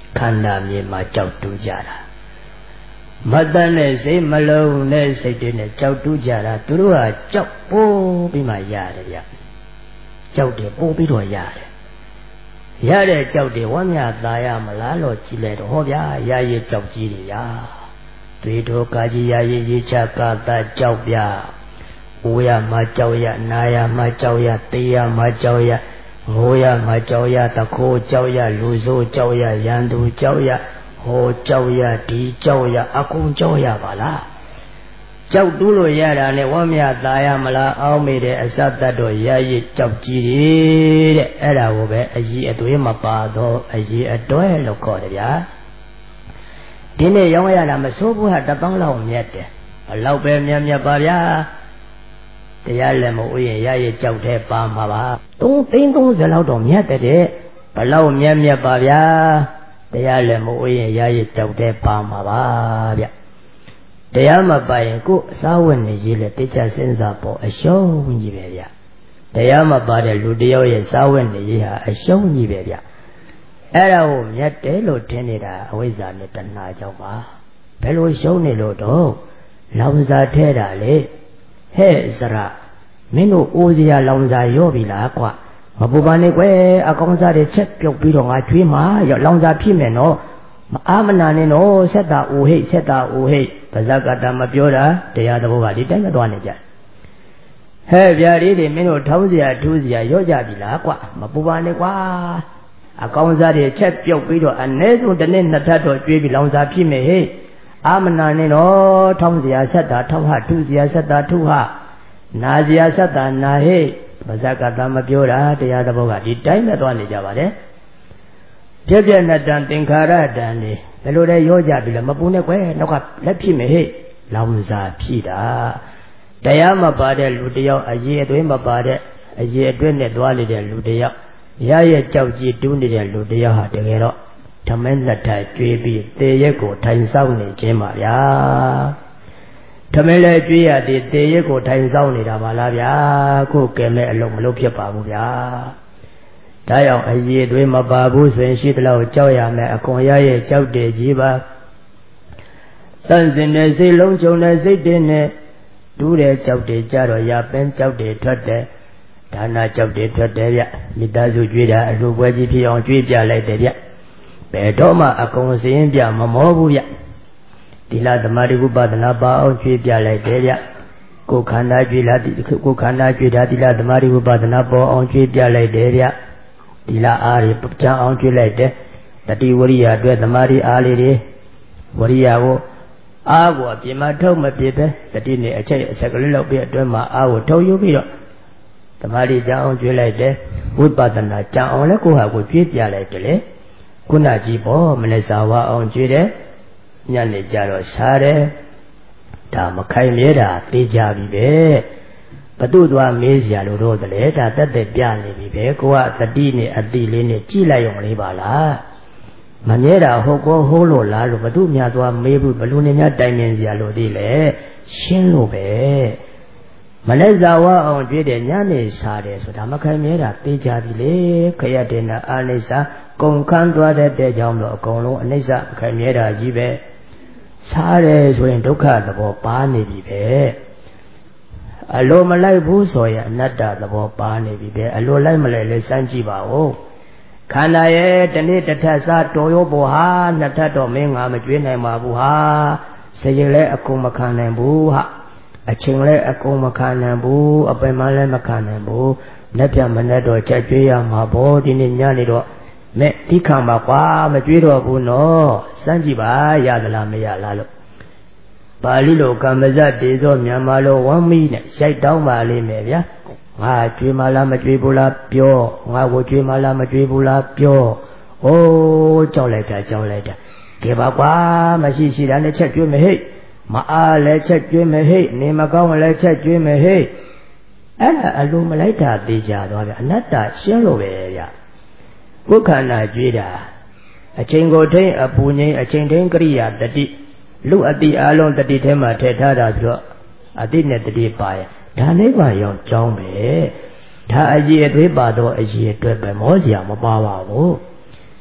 ခန္ဓာမြေမှာကြောက်တူးကြတာမတတ်နဲ့စိတ်မလုံးနဲ့စိတ်တွေနဲ့ကြောက်တူးကြတာသူတို့ဟာကြောက်ပိုးပြီးမှရတယ်ဗျကြောက်တယ်ပိုးပြီးတော့ရတယ်ရတဲ့ကြောက်တယ်ဝမ်းမြသာရမလားလို့ကြည်လိုက်တော့ဟောဗျာရရကြောက်ကြီးတွေရာတွေတို့ကာကြီးရရရေးချကာတာကြောက်ဗျာအိုးရမှာကြောက်ရနာရမှာကြောက်ရတေးရမှာကြောက်ရငိုရမှာကြောက်ရတခိုးကြောက်ရလူဆိုးကြောက်ရရန်သူကြောက်ရဟောကြောက်ရဒီကြောက်ရအကုန်ကြောက်ရပါလားကြောက်တူးလို့ရတာနဲ့ဝမ်းမြသာရမလားအောင်းမိတဲ့အစတတ်တော့ရရကြောက်ကြီးတယ်တဲ့အဲ့ဒါကိုပဲအကြီးအသွေးမပါတော့အကြီးအတွဲလို့ခေါ်တယ်ဗျာဒီနေ့ရောင်းရတာမဆိုးဘူးဟာတပေါင်းလောက်မြတ်တယ်ဘလောက်ပဲမြတ်မြတ်ပါဗျာတရားလည်းမဟုတ်ရင်ရရကြောက်တဲ့ပါမှာပါသုံးသိန်းသုံးဆယ်လောက်တော့မြတ်တဲ့ဘလောက်မြတ်မြတ်ပါဗျာတရားလည်းမဟုတ်ရင်ရရကြောက်တဲ့ပါမှာပါဗျတရားမပါရင်ကိုယ်အစာဝင်နေရေးလေတိကျစဉ်းစားပေါ်အရှုံးကြီးပဲဗျတရားမပါတဲ့လူတယောက်ရဲ့စာဝင်နေရေးဟာအရှုံးကြီးပဲဗျအဲ့ဒါကိုမြတ်တယ်လို့ထင်နေတာအဝိဇ္ဇာနဲ့တဏှာကြောင့်ပါဘယ်လိုရှုံးနေလို့တော့လောင်စာထဲတာလေဟဲ့စရမင်းတို့အိုးစရာလောင်စာရောပြီလားကွာမပူပါနဲ့ကွယ်အကောင်စားတွေချက်ပြုတ်ပြီးတော့ငါကျွေးမှာရောလောင်စာဖြစ်မယ်နော်မအားမနာနဲ့နော်ဆက်တာအိုဟိတ်ဆက်တာအိုဟိတ်ပါဇက်ကတာမပြောတာတရားသဘောကဒီတိုင်းမသွားနေကြဟဲ့ဗျာဒီတွေမင်းတို့ထောင်းစရာထူးစရာရောကြပြီလားကွာမပူပါနဲ့ကွာအကောင်စားတွေချက်ပြုတ်ပြီးတော့အ ਨੇ ဆုံးတစ်နေ့နှစ်ထပ်တော့ကျွေးပြီးလောင်စာဖြစ်မယ်ဟိတ်အာမနာနဲ့နော်ထောင်းစရာဆက်တာထောင်းဟထူးစရာဆက်တာထူးဟနာစရာဆက်တာနာဟိတ်ပါဇက်ကတာမပြောတာတရားသဘောကဒီတိုင်းပဲသွားနေကြပါလေပြည့်ပြည့်နဲ့တန်သင်္ခါရတန်နေဘယ်လိုလဲရောကြပြီလဲမပူနဲ့ကွယ်နောက်ကလက်ဖြစ်မယ်ဟဲ့လောင်စာဖြစ်တာတရားမပါတဲ့လူတယောက်အရေးအသွေးမပါတဲ့အရေးအတွင်းနဲ့သွားနေတဲ့လူတယောက်ရရဲ့ကြောက်ကြီးတူးနေတဲ့လူတယောက်ဟာတကယ်တော့ဓမ္မလက်ထကျွေးပြီးတေရက်ကိုထိုင်ဆောင်နေခြင်းပါဗျာဓမ္မလည်းကျွေးရသေးတေရက်ကိုထိုင်ဆောင်နေတာပါလားဗျာကိုယ်ကဲမဲ့အလုံးမလုံးဖြစ်ပါဘူးဗျာဒါကြောင့်အရေးတွေမပါဘူးဆိုရင်ရှိသလောက်ကြောက်ရမယ်အခွန်ရရဲ့ကြောက်တယ်ကြီးပါတန်စင်တဲ့စိတ်လုံးချုံတဲ့စိတ်တင်းနဲ့တူးတဲ့ကြောက်တယ်ကြတော့ရပင်းကြောက်တယ်ထွက်တယ်ဒါနာကြောက်တယ်ထွက်တယ်ဗျမိသားစုကြွေးတာအလိုပွဲကြီးဖြစ်အောင်ကြွေးပြလိုက်တယ်ဗျဘယ်တော့မှအကုန်စင်းပြမမောဘူးဗျဒီလားသမာဓိဥပဒနာပါအောင်ကြွေးပြလိုက်တယ်ဗျကိုယ်ခန္ဓာကြွေးလားကိုယ်ခန္ဓာကြွေးတာဒီလားသမာဓိဥပဒနာပေါ်အောင်ကြွေးပြလိုက်တယ်ဗျဒီလားအားတွေပချမ်းအောင်ကြွေးလိုက်တယ်တတိဝရိယအတွက်သမာဓိအားလေးတွေဝရိယကိုအားကိုအပြင်မှာထုတ်မပြစ်ပဲတတိနဲ့အချက်အဆက်ကလေးလောက်ပြီးအတွင်းမှာအားကိုထုတ်ယူပြီးတော့သမာဓိကြအောင်ကြွေးလိုက်တယ်ဝိပဿနာကြအောင်လည်းကိုယ့်ဟာကိုကြွေးပြလိုက်တယ်လေခုနကြီးပေါ်မနေ့စာဝါအောင်ကြွေးတယ်ညနေကြတော့ရှားတယ်ဒါမခိုင်မြဲတာသိကြပြီပဲဘသူသွားမေးစရာလို့တော့တလေဒါတက်တက်ပြနေပြီပဲကိုကတတိနဲ့အတိလေးနဲ့ကြည့်လိုက်ရုံလေးပါလားမမြဲတာဟုတ်ကောဟုတ်လို့လားလို့ဘသူများသွားမေးဘူးဘလို့နေများတိုင်ပင်စရာလို့ဒီလေရှင်းလို့ပဲမနေ့စာဝါအောင်ကြွေးတယ်ညနေစားတယ်ဆိုတာမခိုင်မြဲတာသိကြပြီလေခရက်တင်တာအာနိစ္စကုန်ခန်းသွားတဲ့တဲ့ကြောင့်တော့အကုန်လုံးအနိစ္စမခိုင်မြဲတာကြီးပဲစားတယ်ဆိုရင်ဒုက္ခသဘောပါနေပြီပဲအလိုမလိုက်ဘူးဆိုရင်အနတ္တသဘောပါနေပြီပဲအလိုလိုက်မလဲလဲစမ်းကြည့်ပါဦးခန္ဓာရဲ့တနေ့တစ်ထပ်စားတော်ရောပေါ်ဟာနှစ်ထပ်တော့မင်းငါမကြွေးနိုင်ပါဘူးဟာစိတ်လည်းအကုန်မခံနိုင်ဘူးဟာအချိန်လည်းအကုန်မခံနိုင်ဘူးအပင်မလည်းမခံနိုင်ဘူးလက်ပြမနဲ့တော့ချက်ကြွေးရမှာပေါ့ဒီနေ့ညနေတော့မဲ့ဒီခံပါကွာမကြွေးတော့ဘူးနော်စမ်းကြည့်ပါရသလားမရလားလို့ပါဠိလိုကမ္မဇတေဇောမြန်မာလိုဝမ်းမီနဲ့ရိုက်တောင်းပါလိမ့်မယ်ဗျာငါကြွေးမလားမကြွေးဘူးလားပြောငါကိုကြွေးမလားမကြွေးဘူးလားပြောအိုးကြောက်လိုက်တာကြောက်လိုက်တာကဲပါကွာမရှိရှိတာနဲ့ချက်ကြွေးမဟိတ်မအားလည်းချက်ကြွေးမဟိတ်နေမကောင်းလည်းချက်ကြွေးမဟိတ်အဲ့ဒါအလိုမလိုက်တာသိကြသွားဗျာအနတ္တရှင်းလို့ပဲဗျာကိုယ်ခန္ဓာကြွေးတာအချိန်ကိုထိန်အပူငိမ့်အချိန်ထိန်ကရိယာတတိလူအတိအလုံးတတိထဲမှာထည့်ထားတာဆိုတော့အတိနဲ့တတိပါရဲ့ဒါနိဗ္ဗာန်ရောက်ကြောင်းပဲဒါအရေးအသွေးပါတော့အရေးအတွက်ပဲမောစရာမပါပါဘူး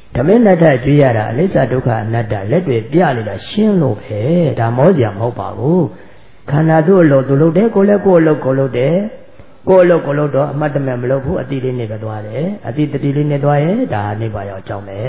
ဓမင်းနတ္ထကျွေးရတာအနိစ္စဒုက္ခအနတ္တလက်တွေပြနေတာရှင်းလို့ပဲဒါမောစရာမဟုတ်ပါဘူးခန္ဓာသူ့အလုပ်သူလုပ်တယ်ကိုယ်လည်းကိုယ်အလုပ်ကိုလုပ်တယ်ကိုယ်အလုပ်ကိုလုပ်တော့အမှတ်တမဲ့မလုပ်ဘူးအတိလေးနဲ့ပဲသွားတယ်အတိတတိလေးနဲ့သွားရင်ဒါနိဗ္ဗာန်ရောက်ကြောင်းပဲ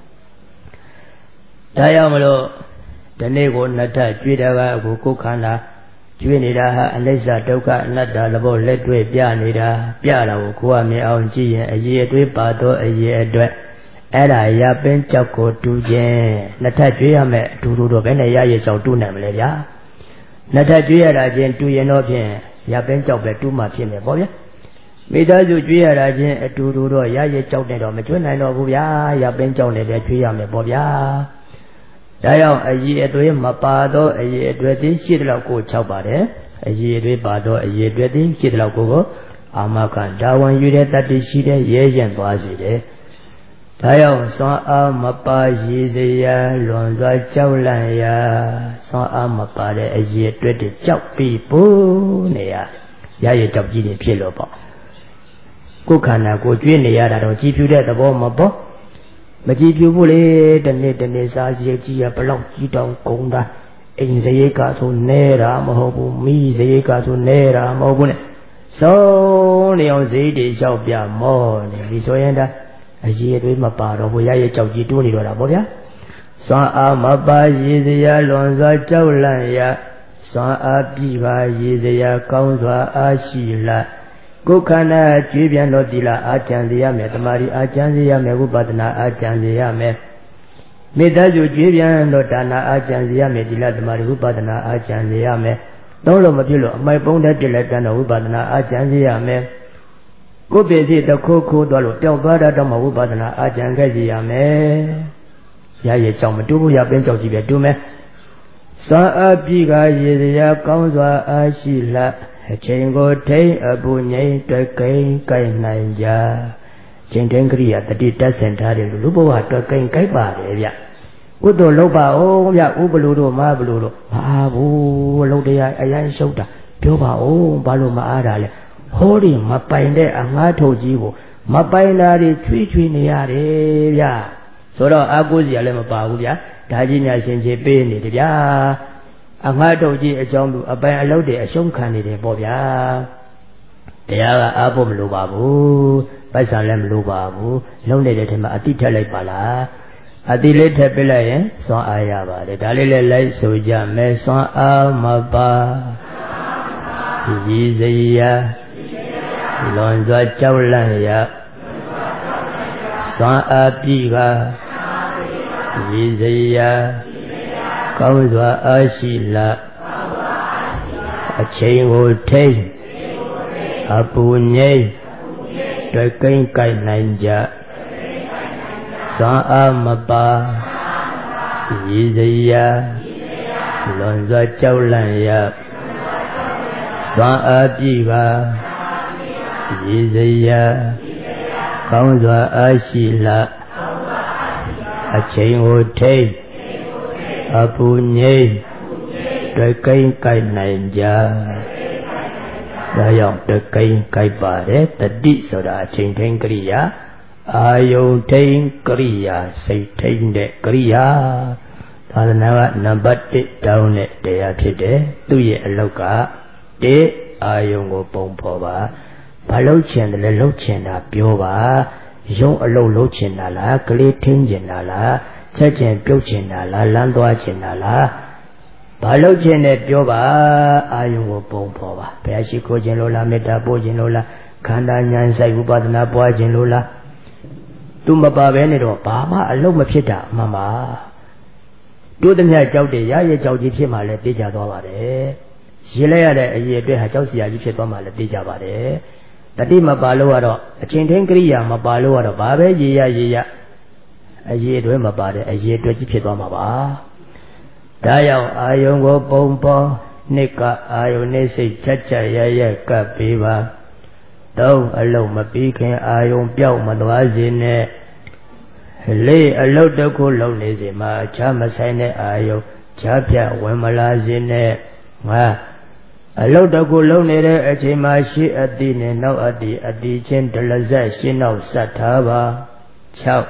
ဒါကြောင့်မလို့ဒီနေ့ကိုနတ္ထကျွေးတာကအခုကိုယ်ခန္ဓာကျွေးနေတာဟာအနိစ္စဒုက္ခအနတ္တသဘောလက်တွေ့ပြနေတာပြတာကိုကိုယ်ကမြင်အောင်ကြည့်ရင်အရေးအသွေးပါတော့အရေးအတွက်အဲ့ဒါရပင်းကြောက်ကိုတူခြင်းနှစ်ထပ်ကျွေးရမယ်အတူတူတော့ဘယ်နဲ့ရရဲ့ကြောက်တူနိုင်မလဲဗျာနှစ်ထပ်ကျွေးရတာချင်းတူရင်တော့ဖြင့်ရပင်းကြောက်ပဲတူမှဖြစ်မယ်ပေါ့ဗျာမိသားစုကျွေးရတာချင်းအတူတူတော့ရရဲ့ကြောက်တဲ့တော့မကျွေးနိုင်တော့ဘူးဗျာရပင်းကြောက်နဲ့ပဲကျွေးရမယ်ပေါ့ဗျာဒါကြောင့်အရေးအသွေးမပါတော့အရေးအသွေးသိရှိတဲ့လောက်ကို၆ပါတယ်အရေးအသွေးပါတော့အရေးအသွေးသိရှိတဲ့လောက်ကိုအာမခံဒါဝန်ယူတဲ့တတ္တိရှိတဲ့ရဲရင်သွားစေတယ်ဒါကြောင့်စွမ်းအားမပါရည်စရာလွန်စွာကြောက်လန့်ရာစွမ်းအားမပါတဲ့အရေးအတွက်တွေကြောက်ပြီးပို့နေရရရကြောက်ကြီးတွေဖြစ်လို့ပေါ့ကိုယ်ခန္ဓာကိုကျွေးနေရတာတော့ကြည်ဖြူတဲ့သဘောမပေါ့မကြည်ဖြူဘူးလေတနေ့တနေ့စားစရိတ်ကြီးရဘလောက်ကြီးတောင်ကုန်တာအိမ်စရိတ်ကဆိုနေတာမဟုတ်ဘူးမိစရိတ်ကဆိုနေတာမဟုတ်ဘူးနဲ့စုံနေအောင်ဈေးတွေလျှောက်ပြမောနေပြီဆိုရင်ဒါအရေးအသွေးမပါတော့ဘူးရရဲ့ကြောက်ကြီးတိုးနေတော့တာပေါ့ဗျာစွမ်းအားမပါရည်စရာလွန်စွာကြောက်လန့်ရစွမ်းအားပြပါရည်စရာကောင်းစွာအားရှိလာကိုယ်ခန္ဓာကျွေးပြန်တော့ဒီလားအာကျံစေရမယ်တမာရီအာကျံစေရမယ်ဝိပဿနာအာကျံစေရမယ်မေတ္တာကျွေးပြန်တော့ဒါနာအာကျံစေရမယ်ဒီလားတမာရီဝိပဿနာအာကျံစေရမယ်သုံးလို့မဖြစ်လို့အမိုက်ပုံးတဲ့တလက်တန်းတော့ဝိပဿနာအာကျံစေရမယ်ကိုယ်ပြည့်ပြည့်တခိုးခိုးသွားလို့ပျောက်သွားတာတော့မှဝိပဿနာအာကျံခဲ့ကြရမယ်ရရဲ့ကြောင့်မတူဘူးရပင်းကြောက်ကြည့်ပဲတူမယ်စွမ်းအားပြည့်ကရေစရာကောင်းစွာအားရှိလအချိန်ကိုထိန်အပူငိမ့်တွေ့ကိန်းကိုက်နိုင်ကြချိန်တိုင်းကရိယာတတိတက်ဆင်ထားတယ်လူဘဝတွေ့ကိန်းကိုက်ပါတယ်ဗျကုသိုလ်လုပ်ပါဦးဗျဥပလူတို့မဘလူတို့ဘာဘူးလုပ်တရားအရင်ရှုပ်တာပြောပါဦးဘာလို့မအားတာလဲဟောဒီမပိုင်တဲ့အငှားထုတ်ကြီးကိုမပိုင်တာတွေချွေးချွေးနေရတယ်ဗျဆိုတော့အာကိုးစီရလည်းမပါဘူးဗျဒါကြီးများရှင်ချေပေးနေတယ်ဗျာအငှားထုတ်ကြီးအကြောင်းသူအပိုင်အလုပ်တွေအရှုံးခံနေတယ်ပေါ့ဗျာတရားကအားဖို့မလိုပါဘူးပိုက်ဆံလည်းမလိုပါဘူးလုံးနေတဲ့ထဲမှာအတိထက်လိုက်ပါလားအတိလေးထက်ပြလိုက်ရင်စွမ်းအားရပါတယ်ဒါလေးလည်းလိုက်ဆိုကြမယ်စွမ်းအားမပါရည်စရာလွန်စွာကြောက်လန့်ရစွမ်းအားပြည့်ကရည်စရာကောင်းစွာအားရှိလာအချိန်ကိုထိန်အပူငိမ့်တွေ့ကိန်းကိုက်နိုင်ကြစွမ်းအားမပါရည်စရာလွန်စွာကြောက်လန့်ရစွမ်းအားပြည့်ကရည်စရာကောင်းစွာအားရှိလာအချိန်ကိုထိန်အပူငိမ့်တွေ့ကိန်းကိုက်နိုင်ကြဒါကြောင့်တွေ့ကိန်းကိုက်ပါတယ်တတိဆိုတာအချိန်ထိန်ကရိယာအာယုန်ထိန်ကရိယာစိတ်ထိန်တဲ့ကရိယာသာသနာကနံပါတ်တစ်တောင်းတဲ့တရားဖြစ်တယ်သူ့ရဲ့အလောက်ကတစ်အာယုန်ကိုပုံဖော်ပါဘာလို့ချင်တယ်လဲလှုပ်ချင်တာပြောပါရုံအလုပ်လှုပ်ချင်တာလားကလေးထင်းချင်တာလားချက်ချင်ပြုတ်ချင်တာလားလမ်းသွားချင်တာလားဘာလှုပ်ချင်တယ်ပြောပါအာယုံကိုပုံဖော်ပါဘုရားရှိခိုးခြင်းလို့လားမေတ္တာပို့ခြင်းလို့လားခန္ဓာဉာဏ်ဆိုင်ဝိပဿနာပွားခြင်းလို့လားသူမပါပဲနဲ့တော့ဘာမှအလုပ်မဖြစ်တာအမှန်ပါတို့သမျှကြောက်တယ်ရရဲ့ကြောက်ကြီးဖြစ်မှလည်းသိကြသွားပါတယ်ရေးလိုက်ရတဲ့အရေးအတွက်ဟာကြောက်စရာကြီးဖြစ်သွားမှလည်းသိကြပါတယ်တတိမပါလို့ကတော့အချိန်ထင်းကရိယာမပါလို့ကတော့ဘာပဲရေးရရေးရအရေးတွေမပါတဲ့အရေးအတွက်ကြီးဖြစ်သွားမှာပါဒါကြောင့်အာယုံကိုပုံပေါ်နှစ်ကအာယုန်နဲ့စိတ်ချက်ချက်ရရကပ်ပေးပါသုံးအလုံးမပြီးခင်အာယုန်ပြောက်မသွားစေနဲ့လေးအလုံးတစ်ခုလုံးနေစေမှာချားမဆိုင်တဲ့အာယုန်ချားပြဝင်မလာစေနဲ့ငါအလုံးတစ်ခုလုံးနေတဲ့အချိန်မှာရှေ့အတိနဲ့နောက်အတိအတိချင်းဒလဇက်ရှင်းနောက်ဆက်ထားပါ၆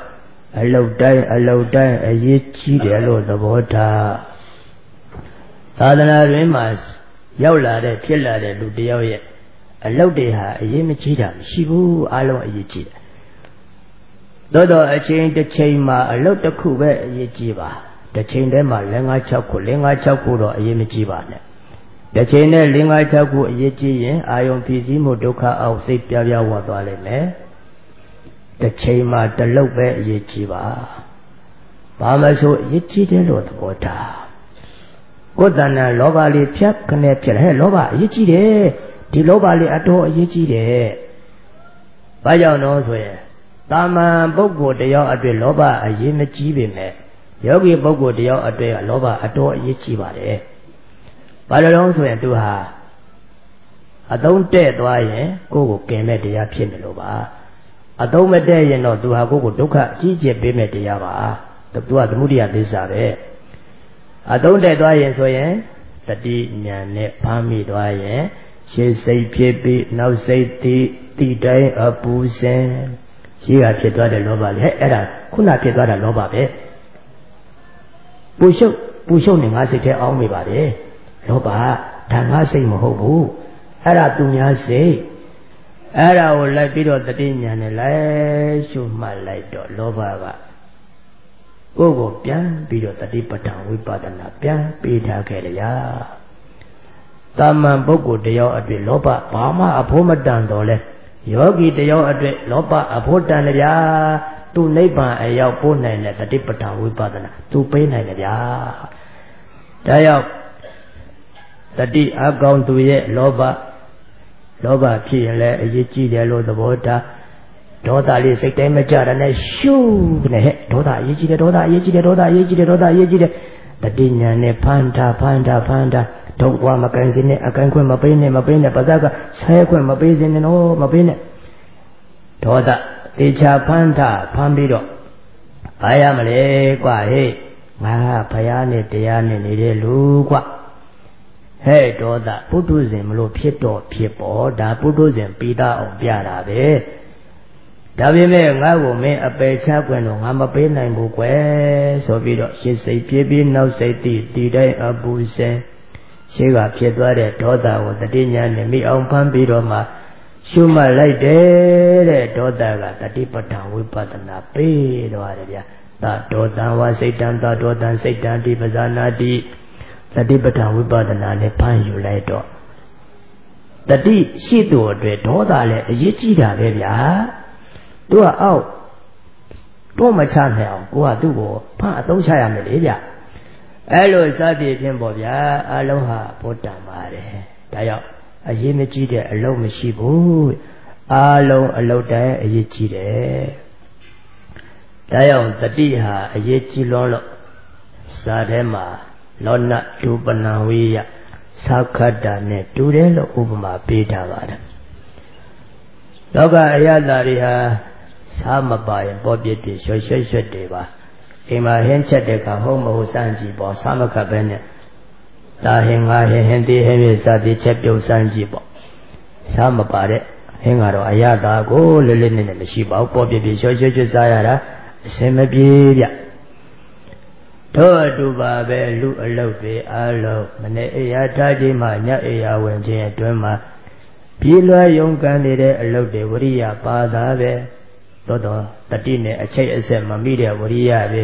အလုတ်တိုင်းအလုတ်တိုင်းအရေးကြီးတယ်လို့သဘောထားသာသနာ့တွင်မှာရောက်လာတဲ့ဖြစ်လာတဲ့လူတယောက်ရဲ့အလုတ်တွေဟာအရေးမကြီးတာမရှိဘူးအလုံးအရေးကြီးတယ်သို့တော့အချိန်တစ်ချိန်မှာအလုတ်တစ်ခုပဲအရေးကြီးပါတစ်ချိန်တည်းမှာ၄၅၆ခု၄၅၆ခုတော့အရေးမကြီးပါနဲ့တစ်ချိန်နဲ့၄၅၆ခုအရေးကြီးရင်အာယုံဖြစ်စည်းမှုဒုက္ခအောက်စိတ်ပြပြဝတ်သွားလိမ့်မယ်တစ်ချိန်မှာတလုတ်ပဲအရေးကြီးပါဘာမှဆိုအရေးကြီးတယ်လို့သဘောထားကိုယ်တဏ္ဍလောဘလေးဖြတ်ခနဲ့ဖြစ်တယ်ဟဲ့လောဘအရေးကြီးတယ်ဒီလောဘလေးအတော်အရေးကြီးတယ်ဘာကြောင့်လို့ဆိုရင်တာမန်ပုဂ္ဂိုလ်တယောက်အတွက်လောဘအရေးမကြီးပေမဲ့ယောဂီပုဂ္ဂိုလ်တယောက်အတွက်ကလောဘအတော်အရေးကြီးပါတယ်ဘာလို့လဲဆိုရင်သူဟာအသုံးတဲ့သွားရင်ကိုယ့်ကိုကင်မဲ့တရားဖြစ်နေလို့ပါအသုံးမတဲ့ရင်တော့သူဟာကိုယ့်ကိုဒုက္ခအကြီးကျယ်ပေးမဲ့တရားပါသူကသမုဒိယသစ္စာပဲအသုံးတဲ့သွားရင်ဆိုရင်တတိညာနဲ့ဖမ်းမိသွားရင်ရှေ့စိတ်ဖြစ်ပြီးနောက်စိတ်တည်တည်တိုင်းအပူစင်ရှိကဖြစ်သွားတဲ့လောဘလေဟဲ့အဲ့ဒါခုနဖြစ်သွားတာလောဘပဲပူရှုပ်ပူရှုပ်နေငါစိတ်ထဲအောင်းမိပါတယ်လောဘဒါငါစိတ်မဟုတ်ဘူးအဲ့ဒါသူများစိတ်အဲ့ဒါကိုလိုက်ပြီးတော့တတိညာနဲ့လိုက်ရှုမှတ်လိုက်တော့လောဘကကိုယ့်ကိုပြန်ပြီးတော့တတိပဋ္ဌာန်ဝိပဿနာပြန်ပေးထားခဲ့ရတာမန်ပုဂ္ဂိုလ်တယောက်အတွက်လောဘဘာမှအဖို့မတန်တော့လဲယောဂီတယောက်အတွက်လောဘအဖို့တန်တယ်ဗျာသူနိဗ္ဗာန်အရောက်ပို့နိုင်တဲ့တတိပဋ္ဌာန်ဝိပဿနာသူပေးနိုင်တယ်ဗျာဒါရောက်တတိအကောင်သူရဲ့လောဘလောဘဖြစ်ရင်လည်းအရေးကြီးတယ်လို့သဘောထားဒေါသလေးစိတ်တိုင်းမကြတာနဲ့ရှုနေဟဲ့ဒေါသအရေးကြီးတယ်ဒေါသအရေးကြီးတယ်ဒေါသအရေးကြီးတယ်ဒေါသအရေးကြီးတယ်တတိညာနဲ့ဖန်တာဖန်တာဖန်တာဒုက္ခမကင်စင်းနဲ့အကင်ခွင့်မပေးနဲ့မပေးနဲ့ပါဇက်ကဆဲခွင့်မပေးစင်းနဲ့နော်မပေးနဲ့ဒေါသတေချာဖန်တာဖန်ပြီးတော့ဘာရမလဲကွာဟဲ့ငါဘုရားနဲ့တရားနဲ့နေတဲ့လူကွာဟဲ့ဒေါသပုထုဇဉ်မလို့ဖြစ်တော့ဖြစ်ပေါ်ဒါပုထုဇဉ်ပြီးသားအောင်ပြတာပဲဒါပေမဲ့ငါ့ကိုမင်းအပယ်ချခွင့်တော့ငါမပေးနိုင်ဘူးကွယ်ဆိုပြီးတော့ရှင်းစိတ်ပြေးပြီးနောက်စိတ်တည်တည်တိုင်းအပူစင်ရှေးကဖြစ်သွားတဲ့ဒေါသကိုတတိညာနဲ့မိအောင်ဖမ်းပြီးတော့မှရှုမှတ်လိုက်တယ်တဲ့ဒေါသကတတိပဋ္ဌာန်ဝိပဿနာပေးသွားတယ်ဗျာသာဒေါသဝစိတ်တံသာဒေါသံစိတ်တံဒီပဇာနာတိတတိပဋ္ဌာန်ဝိပဿနာနဲ့ဖမ်းယူလိုက်တော့တတိရှိသူအတွက်ဒေါသလည်းအရေးကြီးတာပဲဗျာသူကအောက်တော့မချနိုင်အောင်ကိုကသူ့ကိုဖမ်းအသုံးချရမယ်လေဗျအဲ့လိုစသည်ဖြင့်ပေါ့ဗျာအလုံးဟာဘုဒ္ဓံပါတယ်ဒါကြောင့်အရေးမကြီးတဲ့အလုံးမရှိဘူးအလုံးအလုံးတိုင်းအရေးကြီးတယ်ဒါကြောင့်တတိဟာအရေးကြီးလွန်းလို့စာထဲမှာလောနတုပနံဝိယသခတ္တနဲ့တူတယ်လို့ဥပမာပေးထားပါတယ်လောကအယတာတွေဟာစားမပါရင်ပေါ်ပြစ်တွေရွှဲရွှဲရွှဲတွေပါအိမ်မှာဟင်းချက်တဲ့ကဟုတ်မဟုတ်စမ်းကြည့်ပေါ့စားမခတ်ပဲနဲ့ဒါဟင်းငါဟင်းဟင်းသေးဟင်းပြီးစားသေးချက်ပြုတ်စမ်းကြည့်ပေါ့စားမပါတဲ့ဟင်းကတော့အယတာကိုလေးလေးနက်နက်မရှိပါဘူးပေါ်ပြစ်တွေရွှဲရွှဲရွှဲစားရတာအစင်မပြေဗျတို့အတူပါပဲလူအလုပ်တွေအလုံးမနေ့အိယာထားခြင်းမှညအိယာဝင်ခြင်းအတွင်းမှာပြေးလွှဲယုံကန်နေတဲ့အလုပ်တွေဝရိယပါတာပဲတော်တော်တတိနဲ့အချိတ်အဆက်မမိတဲ့ဝရိယပဲ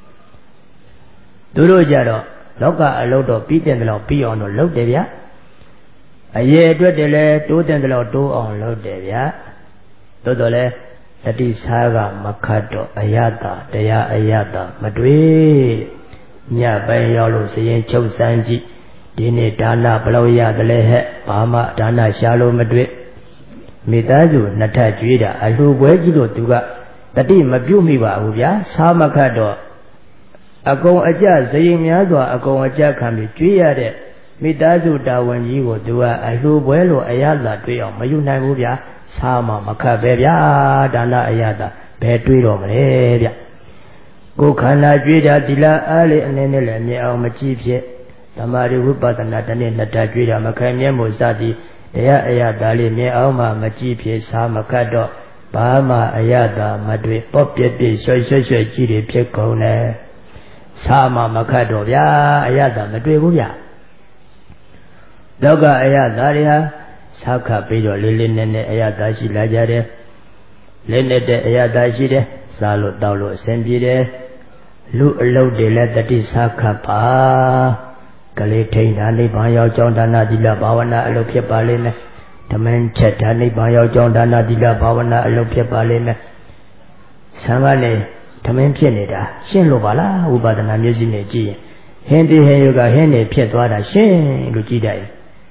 သူတို့ကြတော့လောကအလုပ်တော့ပြီးတဲ့လောက်ပြီးအောင်တော့လုပ်တယ်ဗျာအရေးအတွက်တည်းလဲတိုးတဲ့လောက်တိုးအောင်လုပ်တယ်ဗျာတော်တော်လဲတတိစားကမခတ်တော့အယတာတရားအယတာမတွေ့ညပိုင်းရောက်လို့စရင်ချုပ်စမ်းကြည့်ဒီနေ့ဒါနဘယ်လောက်ရတယ်လဲဟဲ့ဘာမှဒါနရှာလို့မတွေ့မိသားစုနှစ်ထပ်ကျွေးတာအလှပွဲကြီးလို့သူကတတိမပြုတ်မိပါဘူးဗျာစားမခတ်တော့အကုန်အကျစရင်များစွာအကုန်အကျခံပြီးကျွေးရတဲ့မိသားစုတာဝန်ကြီးကိုသူကအလှပွဲလို့အယတာတွေ့အောင်မယူနိုင်ဘူးဗျာစားမမခတ်ပဲဗျာဒါနအယတာဘယ်တွေးတော့မလဲဗျကိုယ်ခန္ဓာကြွေးတာသီလအားလေးအနေနဲ့လည်းမြင်အောင်မကြည့်ဖြစ်သမာဓိဝိပဿနာတနေ့နှစ်တာကြွေးတာမခံမြဲမှုစသည်တရားအယတာလေးမြင်အောင်မှမကြည့်ဖြစ်စားမခတ်တော့ဘာမှအရသာမတွေ့ပော့ပြက်ပြက်ရွှဲရွှဲရွှဲကြီးတွေဖြစ်ကုန်တယ်စားမှမခတ်တော့ဗျာအရသာမတွေ့ဘူးဗျာလောကအရသာတွေဟာစားခတ်ပြီးတော့လေးလေးနက်နက်အရသာရှိလာကြတယ်လေးနက်တဲ့အရသာရှိတယ်စားလို့တောက်လို့အဆင်ပြေတယ်လူအလုပ်တွေလည်းတတိစားခတ်ပါကလေးထိန်တာနိဗ္ဗာန်ရောက်ကြောင်းဒါနသီလဘာဝနာအလုပ်ဖြစ်ပါလိမ့်မယ်ဓမ္မန်ချက်ဒါနိဗ္ဗာန်ရောက်ကြောင်းဒါနသီလဘာဝနာအလုပ်ဖြစ်ပါလိမ့်မယ်ဆံကနေဓမ္မန်ဖြစ်နေတာရှင်းလို့ပါလားဝိပဿနာမျက်စိနဲ့ကြည့်ရင်ဟင်းတိဟင်းယုကဟင်းနေဖြစ်သွားတာရှင်းလို့ကြည့်တယ်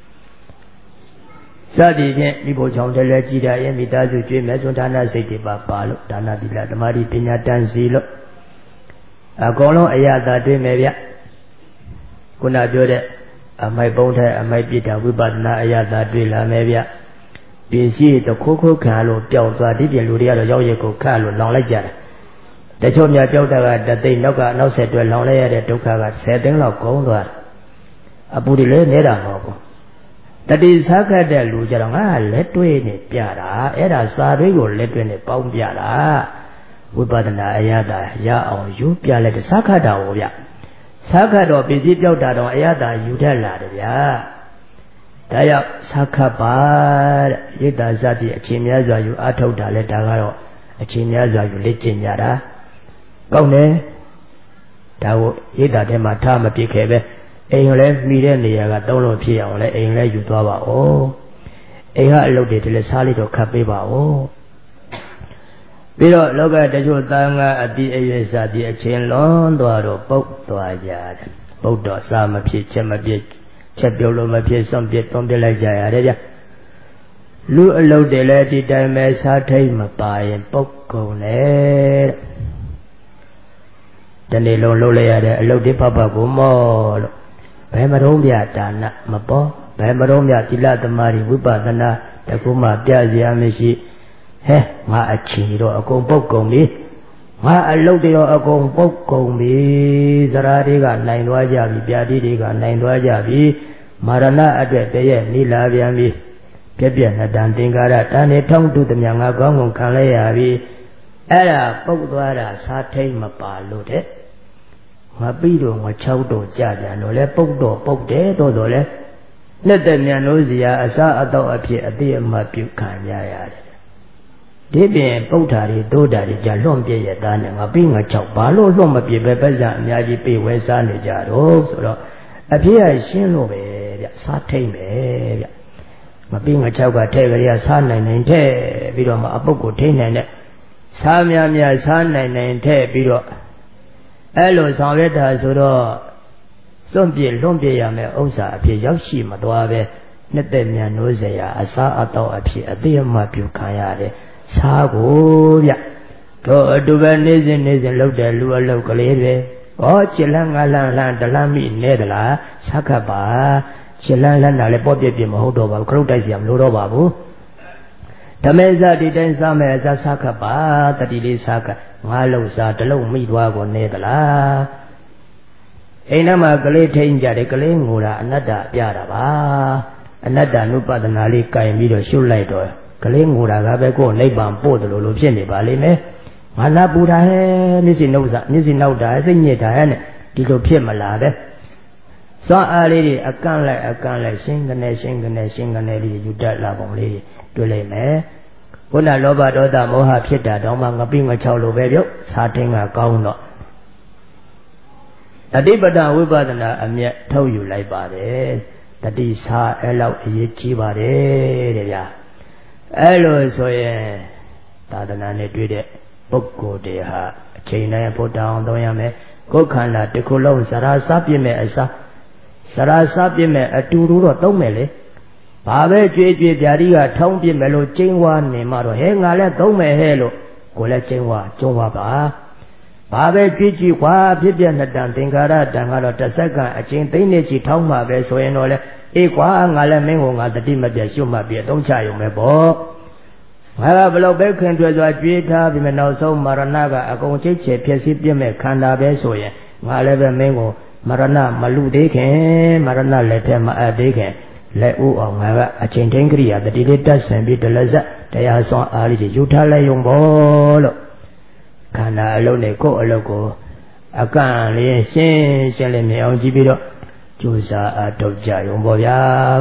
စသည်ဖြင့်မိဖို့ချောင်းတယ်လဲကြည်တာရဲ့မိသားစုကျွေးမဲ့စွန်ဒါနစိတ်တွေပါပါလို့ဒါနသီလဓမ္မတိပညာတန်းစီလို့အကုန်လုံးအရသာတွေ့မယ်ဗျခုနပြောတဲ့အမိုက်ပုံးထဲအမိုက်ပြစ်တာဝိပဿနာအရသာတွေ့လာမယ်ဗျပစ္စည်းတခိုးခိုးခံလို့ပျောက်သွားဒီပြင်လူတွေကတော့ရောက်ရကိုခတ်လို့လောင်လိုက်ကြတယ်တချို့များပျောက်တာကတသိန်းနောက်ကနောက်ဆက်တွဲလောင်လိုက်ရတဲ့ဒုက္ခကဆယ်သိန်းလောက်ကုန်သွားတယ်အပူတွေလည်းနေတာမဟုတ်ဘူးတတိစားခတ်တဲ့လူကြတော့ငါလက်တွေ့နဲ့ပြတာအဲ့ဒါစာတွေးကိုလက်တွေ့နဲ့ပေါင်းပြတာဝိပဿနာအရသာရအောင်ယူပြလိုက်တဲ့စားခတ်တာဟောဗျစားခတ်တော့ပစ္စည်းပြောက်တာတော့အရသာယူတတ်လာတယ်ဗျာဒါကြောင့်စားခတ်ပါတဲ့ရိတ္တာစသည်အချိန်များစွာယူအထုတ်တာလဲဒါကတော့အချိန်များစွာယူလေ့ကျင့်ကြတာကောင်းတယ်ဒါကိုရိတ္တာထဲမှာထားမပြစ်ခဲ့ပဲအိမ်လည်းမိတဲ့နေရာကသုံးလို့ဖြစ်အောင်လဲအိမ်လည်းယူသွားပါဦးအိမ်ကအလုပ်တွေတည်းစားလိုက်တော့ခတ်ပေးပါဦးပြီးတော့လောကတချို့သားငါအတိအရွယ်စားပြီးအချင်းလွန်သွားတော့ပုတ်သွားကြတယ်ပုတ်တော့စားမဖြစ်ချက်မပြစ်ချက်ပြုတ်လို့မဖြစ်စွန့်ပြစ်သွန်းပြလိုက်ကြရတယ်ဗျလူအလုပ်တွေလည်းဒီတိုင်းပဲစားထိတ်မပါရင်ပုတ်ကုန်တယ်တနေ့လုံးလုပ်လိုက်ရတဲ့အလုပ်တွေဖတ်ဖတ်ကိုမောလို့ဘယ်မတော်ပြဒါနမပေါ်ဘယ်မတော်ပြသီလသမารိဝိပဿနာတကူမှပြစရာမရှိဟဲ့ငါအချီတော့အကုန်ပုတ်ကုန်ပြီငါအလုပ်တွေတော့အကုန်ပုတ်ကုန်ပြီဇရာတွေကနိုင်သွားကြပြီပြာတိတွေကနိုင်သွားကြပြီမာရဏအတွက်တည်းရဲ့နိလာပြန်ပြီပြက်ပြက်နှစ်တန်သင်္ကာရတန်နေထောင်းတုတမြငါကောင်းကုန်ခံလဲရပြီအဲ့ဒါပုတ်သွားတာစားထိတ်မပါလို့တဲ့ငါပြီးတော့ငါ၆တော့ကြာပြန်တော့လဲပုတ်တော့ပုတ်တယ်တော့တော့လဲလက်သက်မြန်လို့စရာအစားအတော့အဖြစ်အတိအမှပြုခံရရတယ်ဒီပြင်ပုတ်တာတွေတိုးတာတွေကြာလွန့်ပြည့်ရသားနဲ့ငါပြီးငါ၆ဘာလို့လွန့်မပြည့်ပဲပဲစားအများကြီးပြေဝဲစားနေကြတော့ဆိုတော့အဖြစ်ရရှင်းလို့ပဲဗျစားထိတ်ပဲဗျမပြီးငါ၆ကထဲကြရစားနိုင်နိုင်ထဲပြီးတော့မှအပုတ်ကိုထိနိုင်တဲ့စားများများစားနိုင်နိုင်ထဲပြီးတော့အဲ့လိုဆောင်ရွက်တာဆိုတော့စွန့်ပြစ်လွန့်ပြစ်ရမယ်ဥစ္စာအဖြစ်ရောက်ရှိမသွားပဲနှစ်သက်မြန်နိုးစရာအစားအသောအဖြစ်အတိအမှပြုခံရတယ်စားကိုဗျတော့အတူပဲနေစဉ်နေစဉ်လောက်တဲ့လူအလောက်ကလေးတွေဟောချစ်လန်းငါလန်းလန်းတလန်းမိနေသလားစားခတ်ပါချစ်လန်းလန်းတာလည်းပေါ့ပြပြမဟုတ်တော့ပါဘူးခရုတ်တိုက်စရာမလိုတော့ပါဘူးဓမေဇဒီတိုင်းစားမယ်အစားစားခတ်ပါတတိလေးစားခတ်ငါလုံးစားတလုံးမိသွားကိုနေသလားအိမ်ထဲမှာကလေးထိန်ကြတယ်ကလေးငိုတာအနတ္တပြတာပါအနတ္တနုပဒနာလေးကင်ပြီးတော့ရှုလိုက်တော့ကလေးငိုတာကပဲကိုယ်နိဗ္ဗာန်ပို့တယ်လို့လို့ဖြစ်နေပါလိမ့်မယ်ငါလာပူတာဟဲ့မျက်စိနှုတ်စားမျက်စိနောက်တာစိတ်ညစ်တာဟဲ့နဲ့ဒီလိုဖြစ်မလားပဲစွမ်းအားလေးတွေအကန့်လိုက်အကန့်လိုက်ရှင်းကနေရှင်းကနေရှင်းကနေလေးယူတတ်လာပုံလေးတွေ့လိုက်မယ်ခုနလောဘဒေါသမောဟဖြစ်တာတော့မှငပိငချောက်လို့ပဲပြုတ်စားတင်းကကောင်းတော့တတိပဒဝိပဿနာအမျက်ထုတ်ယူလိုက်ပါတယ်တတိစားအဲ့လောက်အရေးကြီးပါတယ်တဲ့ဗျာအဲ့လိုဆိုရင်သာသနာနဲ့တွေ့တဲ့ပုဂ္ဂိုလ်တွေဟာအချိန်တိုင်းဘုဒ္ဓအောင်သုံးရမယ်ကိုယ်ခန္ဓာတစ်ခုလုံးစရာစားပြည့်မဲ့အစားစရာစားပြည့်မဲ့အတူတူတော့သုံးမယ်လေဘာပဲကြွေးကြွေးပြာတိကထောင်းပြစ်မယ်လို့ကျင်းဝါနေမှတော့ဟဲငါလည်းသုံးမယ်ဟဲလို့ကိုလည်းကျင်းဝါကျုံးဝါပါဘာပဲကြွေးကြွေးကွာဖြစ်ပြနှစ်တန်သင်္ကာရတန်ကတော့တစ်စက္ကန့်အချိန်သိမ့်နေချီထောင်းမှာပဲဆိုရင်တော့လေအေးကွာငါလည်းမင်းကိုငါတတိမပြတ်ရှုမှတ်ပြီးအသုံးချရုံပဲပေါ့ငါကဘလို့ပဲခင်တွေ့စွာကြွေးထားပြီးမှနောက်ဆုံးမရဏကအကုန်ချိတ်ချေဖြစ်စီပြည့်မဲ့ခန္ဓာပဲဆိုရင်ငါလည်းပဲမင်းကိုမရဏမလူသေးခင်မရဏလက်ထဲမအပ်သေးခင်လက်ဦးအောင်ငါကအချိန်တိုင်းကရိယာတတိလေးတက်ဆင်ပြီးတလဇက်တရားစွမ်းအားလေးတွေယူထားလိုက်ရုံပေါ့လို့ခန္ဓာအလုံးနဲ့ကိုယ်အလုံးကိုအကန့်လေးရှင်းရှင်းလေးမြင်အောင်ကြည့်ပြီးတော့ကြိုးစားအားထုတ်ကြရုံပေါ့ဗျာ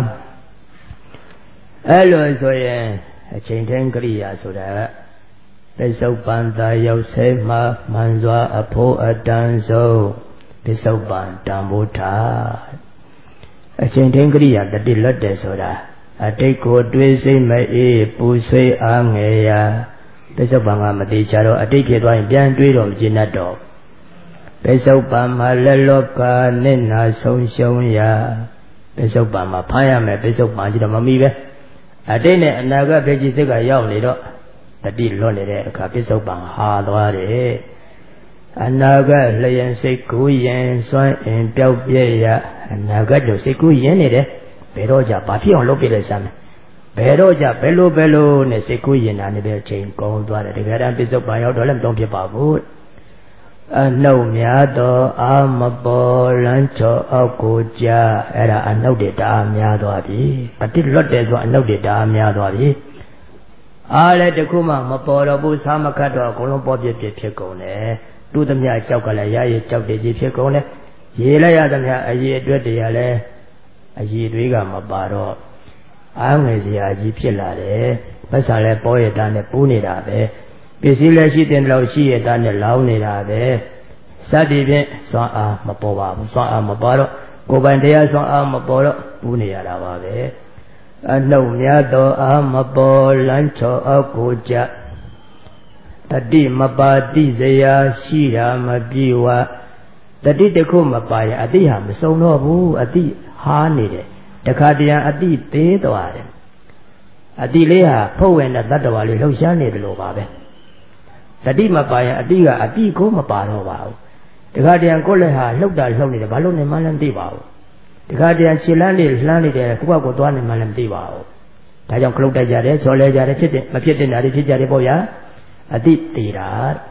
အဲ့လိုဆိုရင်အချိန်တိုင်းကရိယာဆိုတာကပစ္စုပန်သာရောက်ဆဲမှာမှန်စွာအဖို့အတန်ဆုံးပစ္စုပန်တန်ဖိုးထားအချိန်တိုင်းကရိယာတတိလွတ်တယ်ဆိုတာအတိတ်ကိုတွေးစိတ်မအေးပူဆွေးအားငယ်ရာပစ္စုပန်ကမတိချတော့အတိတ်ဖြစ်သွားရင်ပြန်တွေးတော့မကျေနပ်တော့ပစ္စုပန်မှာလက်လောကနဲ့နာဆုံးရှုံးရာပစ္စုပန်မှာဖမ်းရမယ်ပစ္စုပန်ကြီးတော့မမီပဲအတိတ်နဲ့အနာဂတ်ဖြစ်ကြီးစိတ်ကရောက်နေတော့တတိလွတ်နေတဲ့အခါပစ္စုပန်ဟာသွားတယ်အနာဂတ်လျင်စိတ်ကူးရင်စွန့်အင်ပျောက်ပြည့်ရအနာဂတ်တို့စိတ်ကူးရင်နေတယ်ဘယ်တော့ကြဘာဖြစ်အောင်လုပ်ပြလိုက်စမ်းမယ်ဘယ်တော့ကြဘယ်လိုဘယ်လိုနဲ့စိတ်ကူးရင်နာနေတဲ့အချိန်ကုန်သွားတယ်တကယ်တမ်းပစ္စုပန်ရောက်တော့လည်းမတုံးဖြစ်ပါဘူးအနှုတ်များသောအာမပေါ်လန်းချောအောက်ကိုကြအဲ့ဒါအနှုတ်တွေတအားများသွားပြီတတိလွတ်တယ်ဆိုအနှုတ်တွေတအားများသွားပြီအားလည်းတခုမှမပေါ်တော့ဘူးစားမခတ်တော့အကုန်လုံးပေါ်ပြပြဖြစ်ကုန်တယ်တူသမျှကြောက်ကလည်းရရကြောက်တည်ကြီးဖြစ်ကုန်တယ်ရေလည်းရသမျှအရေအတွက်တွေကလည်းအရေတွေကမပါတော့အားငယ်စရာကြီးဖြစ်လာတယ်ပတ်စာလည်းပေါ်ရတာနဲ့ပူးနေတာပဲပစ္စည်းလည်းရှိတဲ့လောက်ရှိရတာနဲ့လောင်းနေတာပဲစသည်ဖြင့်စွမ်းအားမပေါ်ပါဘူးစွမ်းအားမပေါ်တော့ကိုယ်ပိုင်တရားစွမ်းအားမပေါ်တော့ပူးနေရတာပါပဲအနှုတ်များသောအားမပေါ်လန်းချောအောက်ကိုကြတတိမပါတိစရာရှိတာမပြေဝတတိတခုမပါရင်အတိဟာမစုံတော့ဘူးအတိဟားနေတယ်တခါတရံအတိသေးသွားတယ်အတိလေးဟာဖုတ်ဝင်တဲ့တတ္တဝါလေးလှုပ်ရှားနေတယ်လို့ပါပဲတတိမပါရင်အတိကအတိကိုမပါတော့ပါဘူးတခါတရံကိုယ်လည်းဟာလှုပ်တာလှုပ်နေတယ်ဘာလို့နေမှလည်းမသိပါဘူးတခါတရံခြေလန်းလေးလှမ်းနေတယ်ကိုယ့်ဘက်ကိုသွားနေမှလည်းမသိပါဘူးဒါကြောင့်ခလုတ်တိုက်ကြတယ်ချော်လဲကြတယ်ဖြစ်တယ်မဖြစ်တဲ့ဓာတ်တွေဖြစ်ကြတယ်ပေါ့ဗျာအတိသေးတာ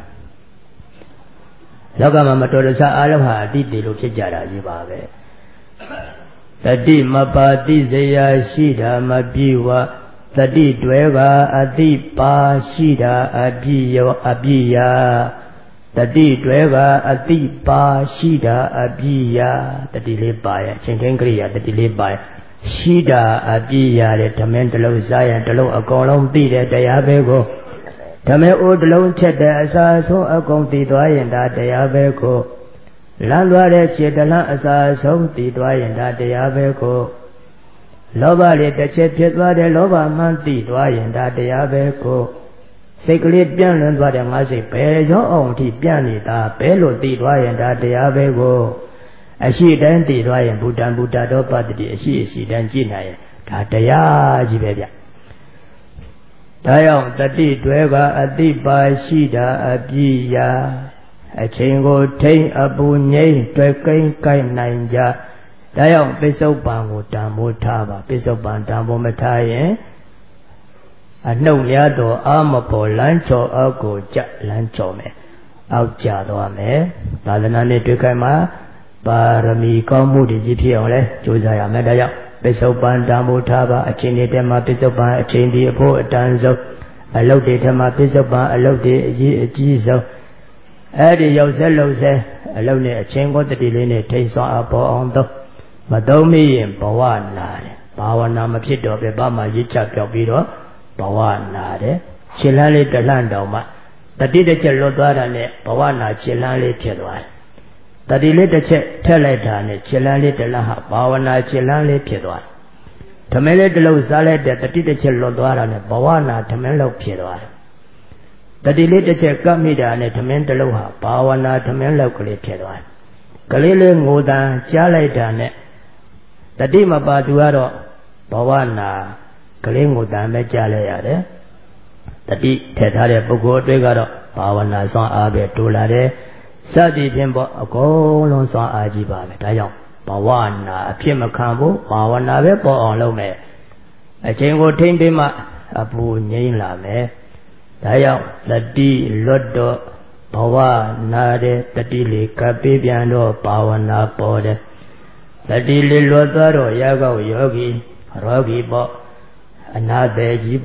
လောကမှာမတော်တဆအားလုံးဟာအတိသေးလို့ဖြစ်ကြတာကြီးပါပဲတတိမပါတိစရာရှိတာမပြေဝတတိတွေကအတိပါရှိတာအပြည့်ရောအပြည့်ရာတတိတွေကအတိပါရှိတာအပြည့်ရာတတိလေးပါရဲ့အချိန်ချင်းကရိယာတတိလေးပါရဲ့ရှိတာအပြည့်ရာတဲ့ဓမင်းတစ်လုံးစားရင်တစ်လုံးအကုန်လုံးသိတဲ့တရားပဲကိုဓမင်းအိုးတစ်လုံးချက်တဲ့အစာဆုံးအကုန်သိသွားရင်ဒါတရားပဲကိုလမ်းသွားတဲ့ခြေတလန်းအစာဆုံးသိသွားရင်ဒါတရားပဲကိုလောဘလေးတစ်ချက်ဖြစ်သွားတယ်လောဘမှန်းသိသွားရင်ဒါတရားပဲကိုစိတ်ကလေးပြန့်လွင်သွားတယ်ငါစိတ်ဘယ်ရောအောင်ထိပြန့်နေတာဘယ်လိုသိသွားရင်ဒါတရားပဲကိုအရှိတိုင်းသိသွားရင်ဘုဒ္ဓံဘုဒ္ဓတော်ပတ္တိအရှိအရှိတိုင်းကြည့်နိုင်ရင်ဒါတရားကြီးပဲဗျဒါကြောင့်တတိတွေကအတိပါရှိတာအပြည့်ရာအချိန်ကိုထိမ့်အပူငိမ့်တွေ့ကိန်းကိုက်နိုင်ကြဒါကြောင့်ပစ္စုပန်ကိုတန်ဖိုးထားပါပစ္စုပန်တန်ဖိုးမထားရင်အနှုတ်များသောအာမပေါ်လမ်းချော်အောက်ကိုကြလမ်းချော်မယ်အောက်ကျသွားမယ်သာသနာနဲ့တွေ့ခိုင်းမှာပါရမီကောင်းမှုတွေကြီးဖြစ်အောင်လဲကြိုးစားရမယ်ဒါကြောင့်ပစ္စုပန်တန်ဖိုးထားပါအချိန်တွေထဲမှာပစ္စုပန်အချိန်ဒီအဖို့အတန်ဆုံးအလုတ်တွေထဲမှာပစ္စုပန်အလုတ်တွေအကြီးအကြီးဆုံးအဲ့ဒီရောက်ဆက်လုံဆက်အလုတ်နဲ့အချိန်ကိုတတိလေးနဲ့ထိန်းစွာအပေါ်အောင်တော့မသုံးမိရင်ဘဝနာတယ်ဘာဝနာမဖြစ်တော့ပဲဘာမှရစ်ချပြောက်ပြီးတော့ဘဝနာတယ်ခြေလန်းလေးတလှန့်တောင်မှတတိတစ်ချက်လွတ်သွားတာနဲ့ဘဝနာခြေလန်းလေးဖြစ်သွားတယ်တတိလေးတစ်ချက်ထက်လိုက်တာနဲ့ခြေလန်းလေးတလှန့်ဟာဘာဝနာခြေလန်းလေးဖြစ်သွားတယ်ဓမင်းလေးတစ်လုံးစားလိုက်တဲ့တတိတစ်ချက်လွတ်သွားတာနဲ့ဘဝနာဓမင်းလောက်ဖြစ်သွားတယ်တတိလေးတစ်ချက်ကပ်မိတာနဲ့ဓမင်းတစ်လုံးဟာဘာဝနာဓမင်းလောက်ကလေးဖြစ်သွားတယ်ကလေးလေးငိုတန်ကြားလိုက်တာနဲ့တတိမပါသူကတော့ဘဝနာကလေးငိုတန်ပဲကြားလိုက်ရတယ်တတိထည့်ထားတဲ့ပုဂ္ဂိုလ်တွေကတော့ဘာဝနာစွမ်းအားပဲတိုးလာတယ်စသည်ဖြင့်ပေါ့အကုန်လုံးစွမ်းအားကြီးပါပဲဒါကြောင့်ဘဝနာအဖြစ်မခံဘူးဘာဝနာပဲပေါ်အောင်လုပ်မယ်အချိန်ကိုထိမ့်ပြီးမှအပူငြိမ်းလာမယ်ဒါကြောင့်တတိလွတ်တော့ဘဝနာတဲ့တတိလေးကပ်ပေးပြန်တော့ဘာဝနာပေါ်တယ်တတိလေးလွတ်သွားတော့ရကောက်ယောဂီရောဂီပေါ့အနာသေးကြီးပေါ့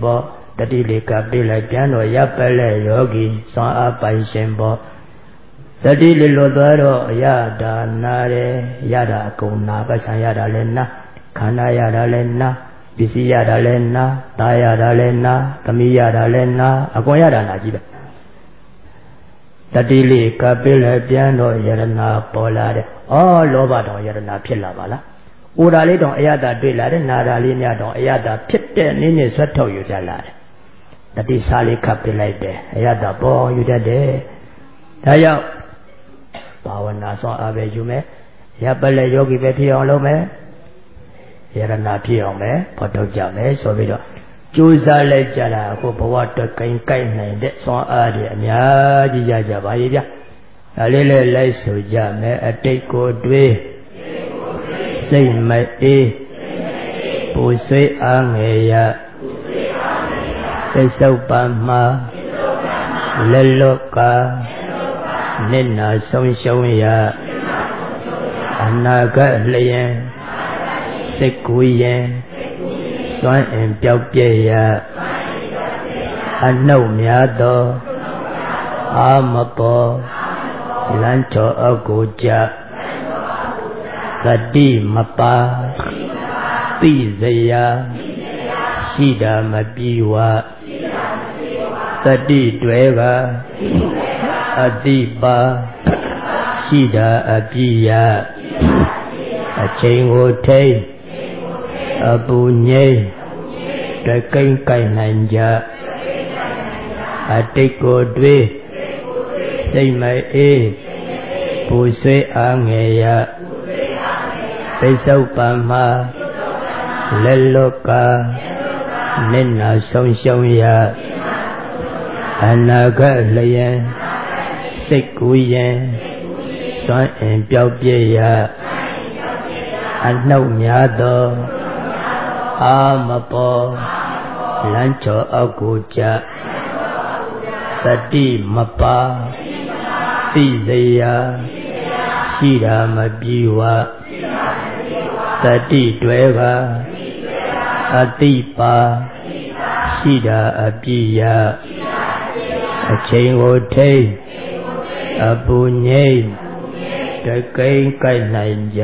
တတိလေးကပေးလိုက်ပြန်တော့ရပ်ပလဲယောဂီစွမ်းအားပိုင်ရှင်ပေါ်တတိလေးလွတ်သွားတော့အရတာနာတယ်ရတာအကုန်နာပတ်ဆံရတာလဲနာခန္ဓာရတာလဲနာပစ္စည်းရတာလဲနာသားရတာလဲနာသမီးရတာလဲနာအကုန်ရတာနာကြီးပဲတတိလေးကပေးလိုက်ပြန်တော့ယရနာပေါ်လာတယ်ဩလောဘတောင်ယရနာဖြစ်လာပါလားအိုတာလေးတောင်အရတာတွေ့လာတယ်နာတာလေးများတောင်အရတာဖြစ်တဲ့နည်းနဲ့ဆွတ်ထုတ်ယူတတ်လာတယ်တတိစားလေးခပ်ပေးလိုက်တယ်အရတာပေါ်ယူတတ်တယ်ဒါကြောင့်ဘာဝနာဆောင်အားပဲယူမယ်ရပ်ပလဲယောဂီပဲဖြစ်အောင်လုပ်မယ်ယရနာဖြစ်အောင်ပဲဖော်ထုတ်ကြမယ်ဆိုပြီးတော့ကြိုးစားလိုက်ကြတာအခုဘဝတက်ကိုင်းကိုက်နိုင်တဲ့ဆောင်အားတွေအများကြီးရကြပါရဲ့ဗျဒါလေးလေးလိုက်ဆိုကြမယ်အတိတ်ကိုတွေးစိတ်မအေးပူဆွေးအားငယ်ရသိစုပ်ပါမှာလက်လောကနစ်နာဆုံးရှုံးရအနာဂတ်လျင်စိတ်ကူးရင်စွမ်းအင်ပြောက်ပြဲရအနှုတ်များသောအာမပေါ်လမ်းချောအကိုကြသတိမပါသိစရာရှိတာမပြီးဝသတိတွေကအတိပါရှိတာအပြည့်ရအချိန်ကိုထိတ်အပူငိမ့်တကိမ့်ကိုက်နိုင်ကြအတိတ်ကိုတွေးစိတ်မအေးပူဆွေးအားငယ်ရသိစုပ်ပါမှာလက်လောကနစ်နာဆုံးရှုံးရအနာဂတ်လျင်စိတ်ကူးရင်စွမ်းအင်ပြောက်ပြဲရအနှုတ်များသောအာမပေါ်လမ်းချောအောက်ကိုကြသတိမပါသိစရာရှိတာမပြီးဝသတိတွေကအတိပါရှိတာအပြည့်ရအချိန်ကိုထိတ်အပူငိမ့်တကိမ့်ကိုက်နိုင်ကြ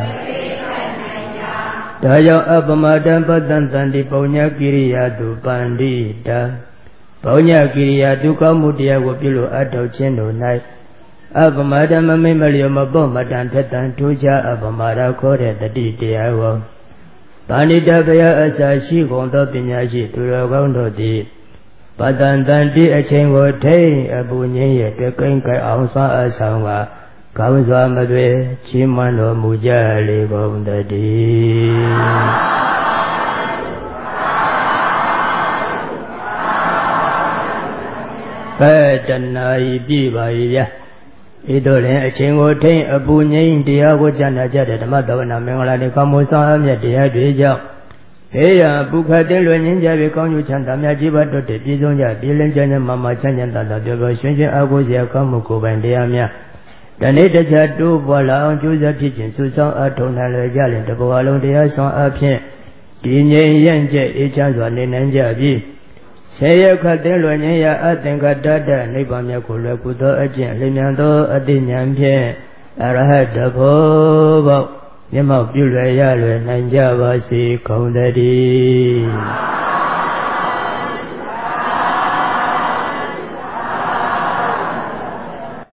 ဒါကြောင့်အပမတံပတံတန္တိပုံညကိရိယာတုပန္တိတံပုံညကိရိယာဒုက္ခမှုတရားကိုပြုလို့အထောက်ခြင်းတို့၌အပမတံမမိတ်မလျော်မပေါ့မတန်ထက်တန်ထူးခြားအပမရာခေါ်တဲ့တတိတရားကိုပန္တိတဘယအစာရှိကုန်သောပညာရှိသူတော်ကောင်းတို့သည်ပတံတန္တိအချိန်ကိုထိန်အပူငင်းရဲ့တကိမ့်ကိုက်အောင်စွာအဆောင်ကကောင်းစွာမသွေချီးမွမ်းတော်မူကြလေကုန်တည်းဘယ်တနာဤပြပါ၏ဗျာဤတို့လည်းအချိန်ကိုထိန်အပူငိမ့်တရားကိုကြားနာကြတဲ့ဓမ္မသဝနာမင်္ဂလာတွေကောင်းမှုဆောင်အမြတ်တရားတွေကြောင့်ေယပုခတ်တဲ့လွင်ငင်းကြပြီးကောင်းကျိုးချမ်းသာများကြီးပါတော့တဲ့ပြည်စုံကြပြည်လင်းကျမ်းမမချမ်းချမ်းသာသာပြောပြောရွှင်ရွှင်အားကိုးစရာကောင်းမှုကိုပိုင်တရားများတနေ့တခြားတိုးပွားလာအောင်ကြိုးစားဖြစ်ခြင်းစုဆောင်အထောက်နိုင်လွယ်ကြလင်တဘဝလုံးတရားဆောင်အဖြစ်ဒီငြိမ်ရင့်ကျက်အေးချမ်းစွာနေနိုင်ကြပြီးဆေရခတ်တဲ့လွင်ငင်းရအသင်္ကတတနိဗ္ဗာန်မြတ်ကိုလွယ်ကူသောအကျင့်လျင်သောအတိညာဖြင့်အရဟတဘောပေါမျက်မှောက်ပြုလွယ်ရလွယ်နိုင်ကြပါစေကုန်သတည်း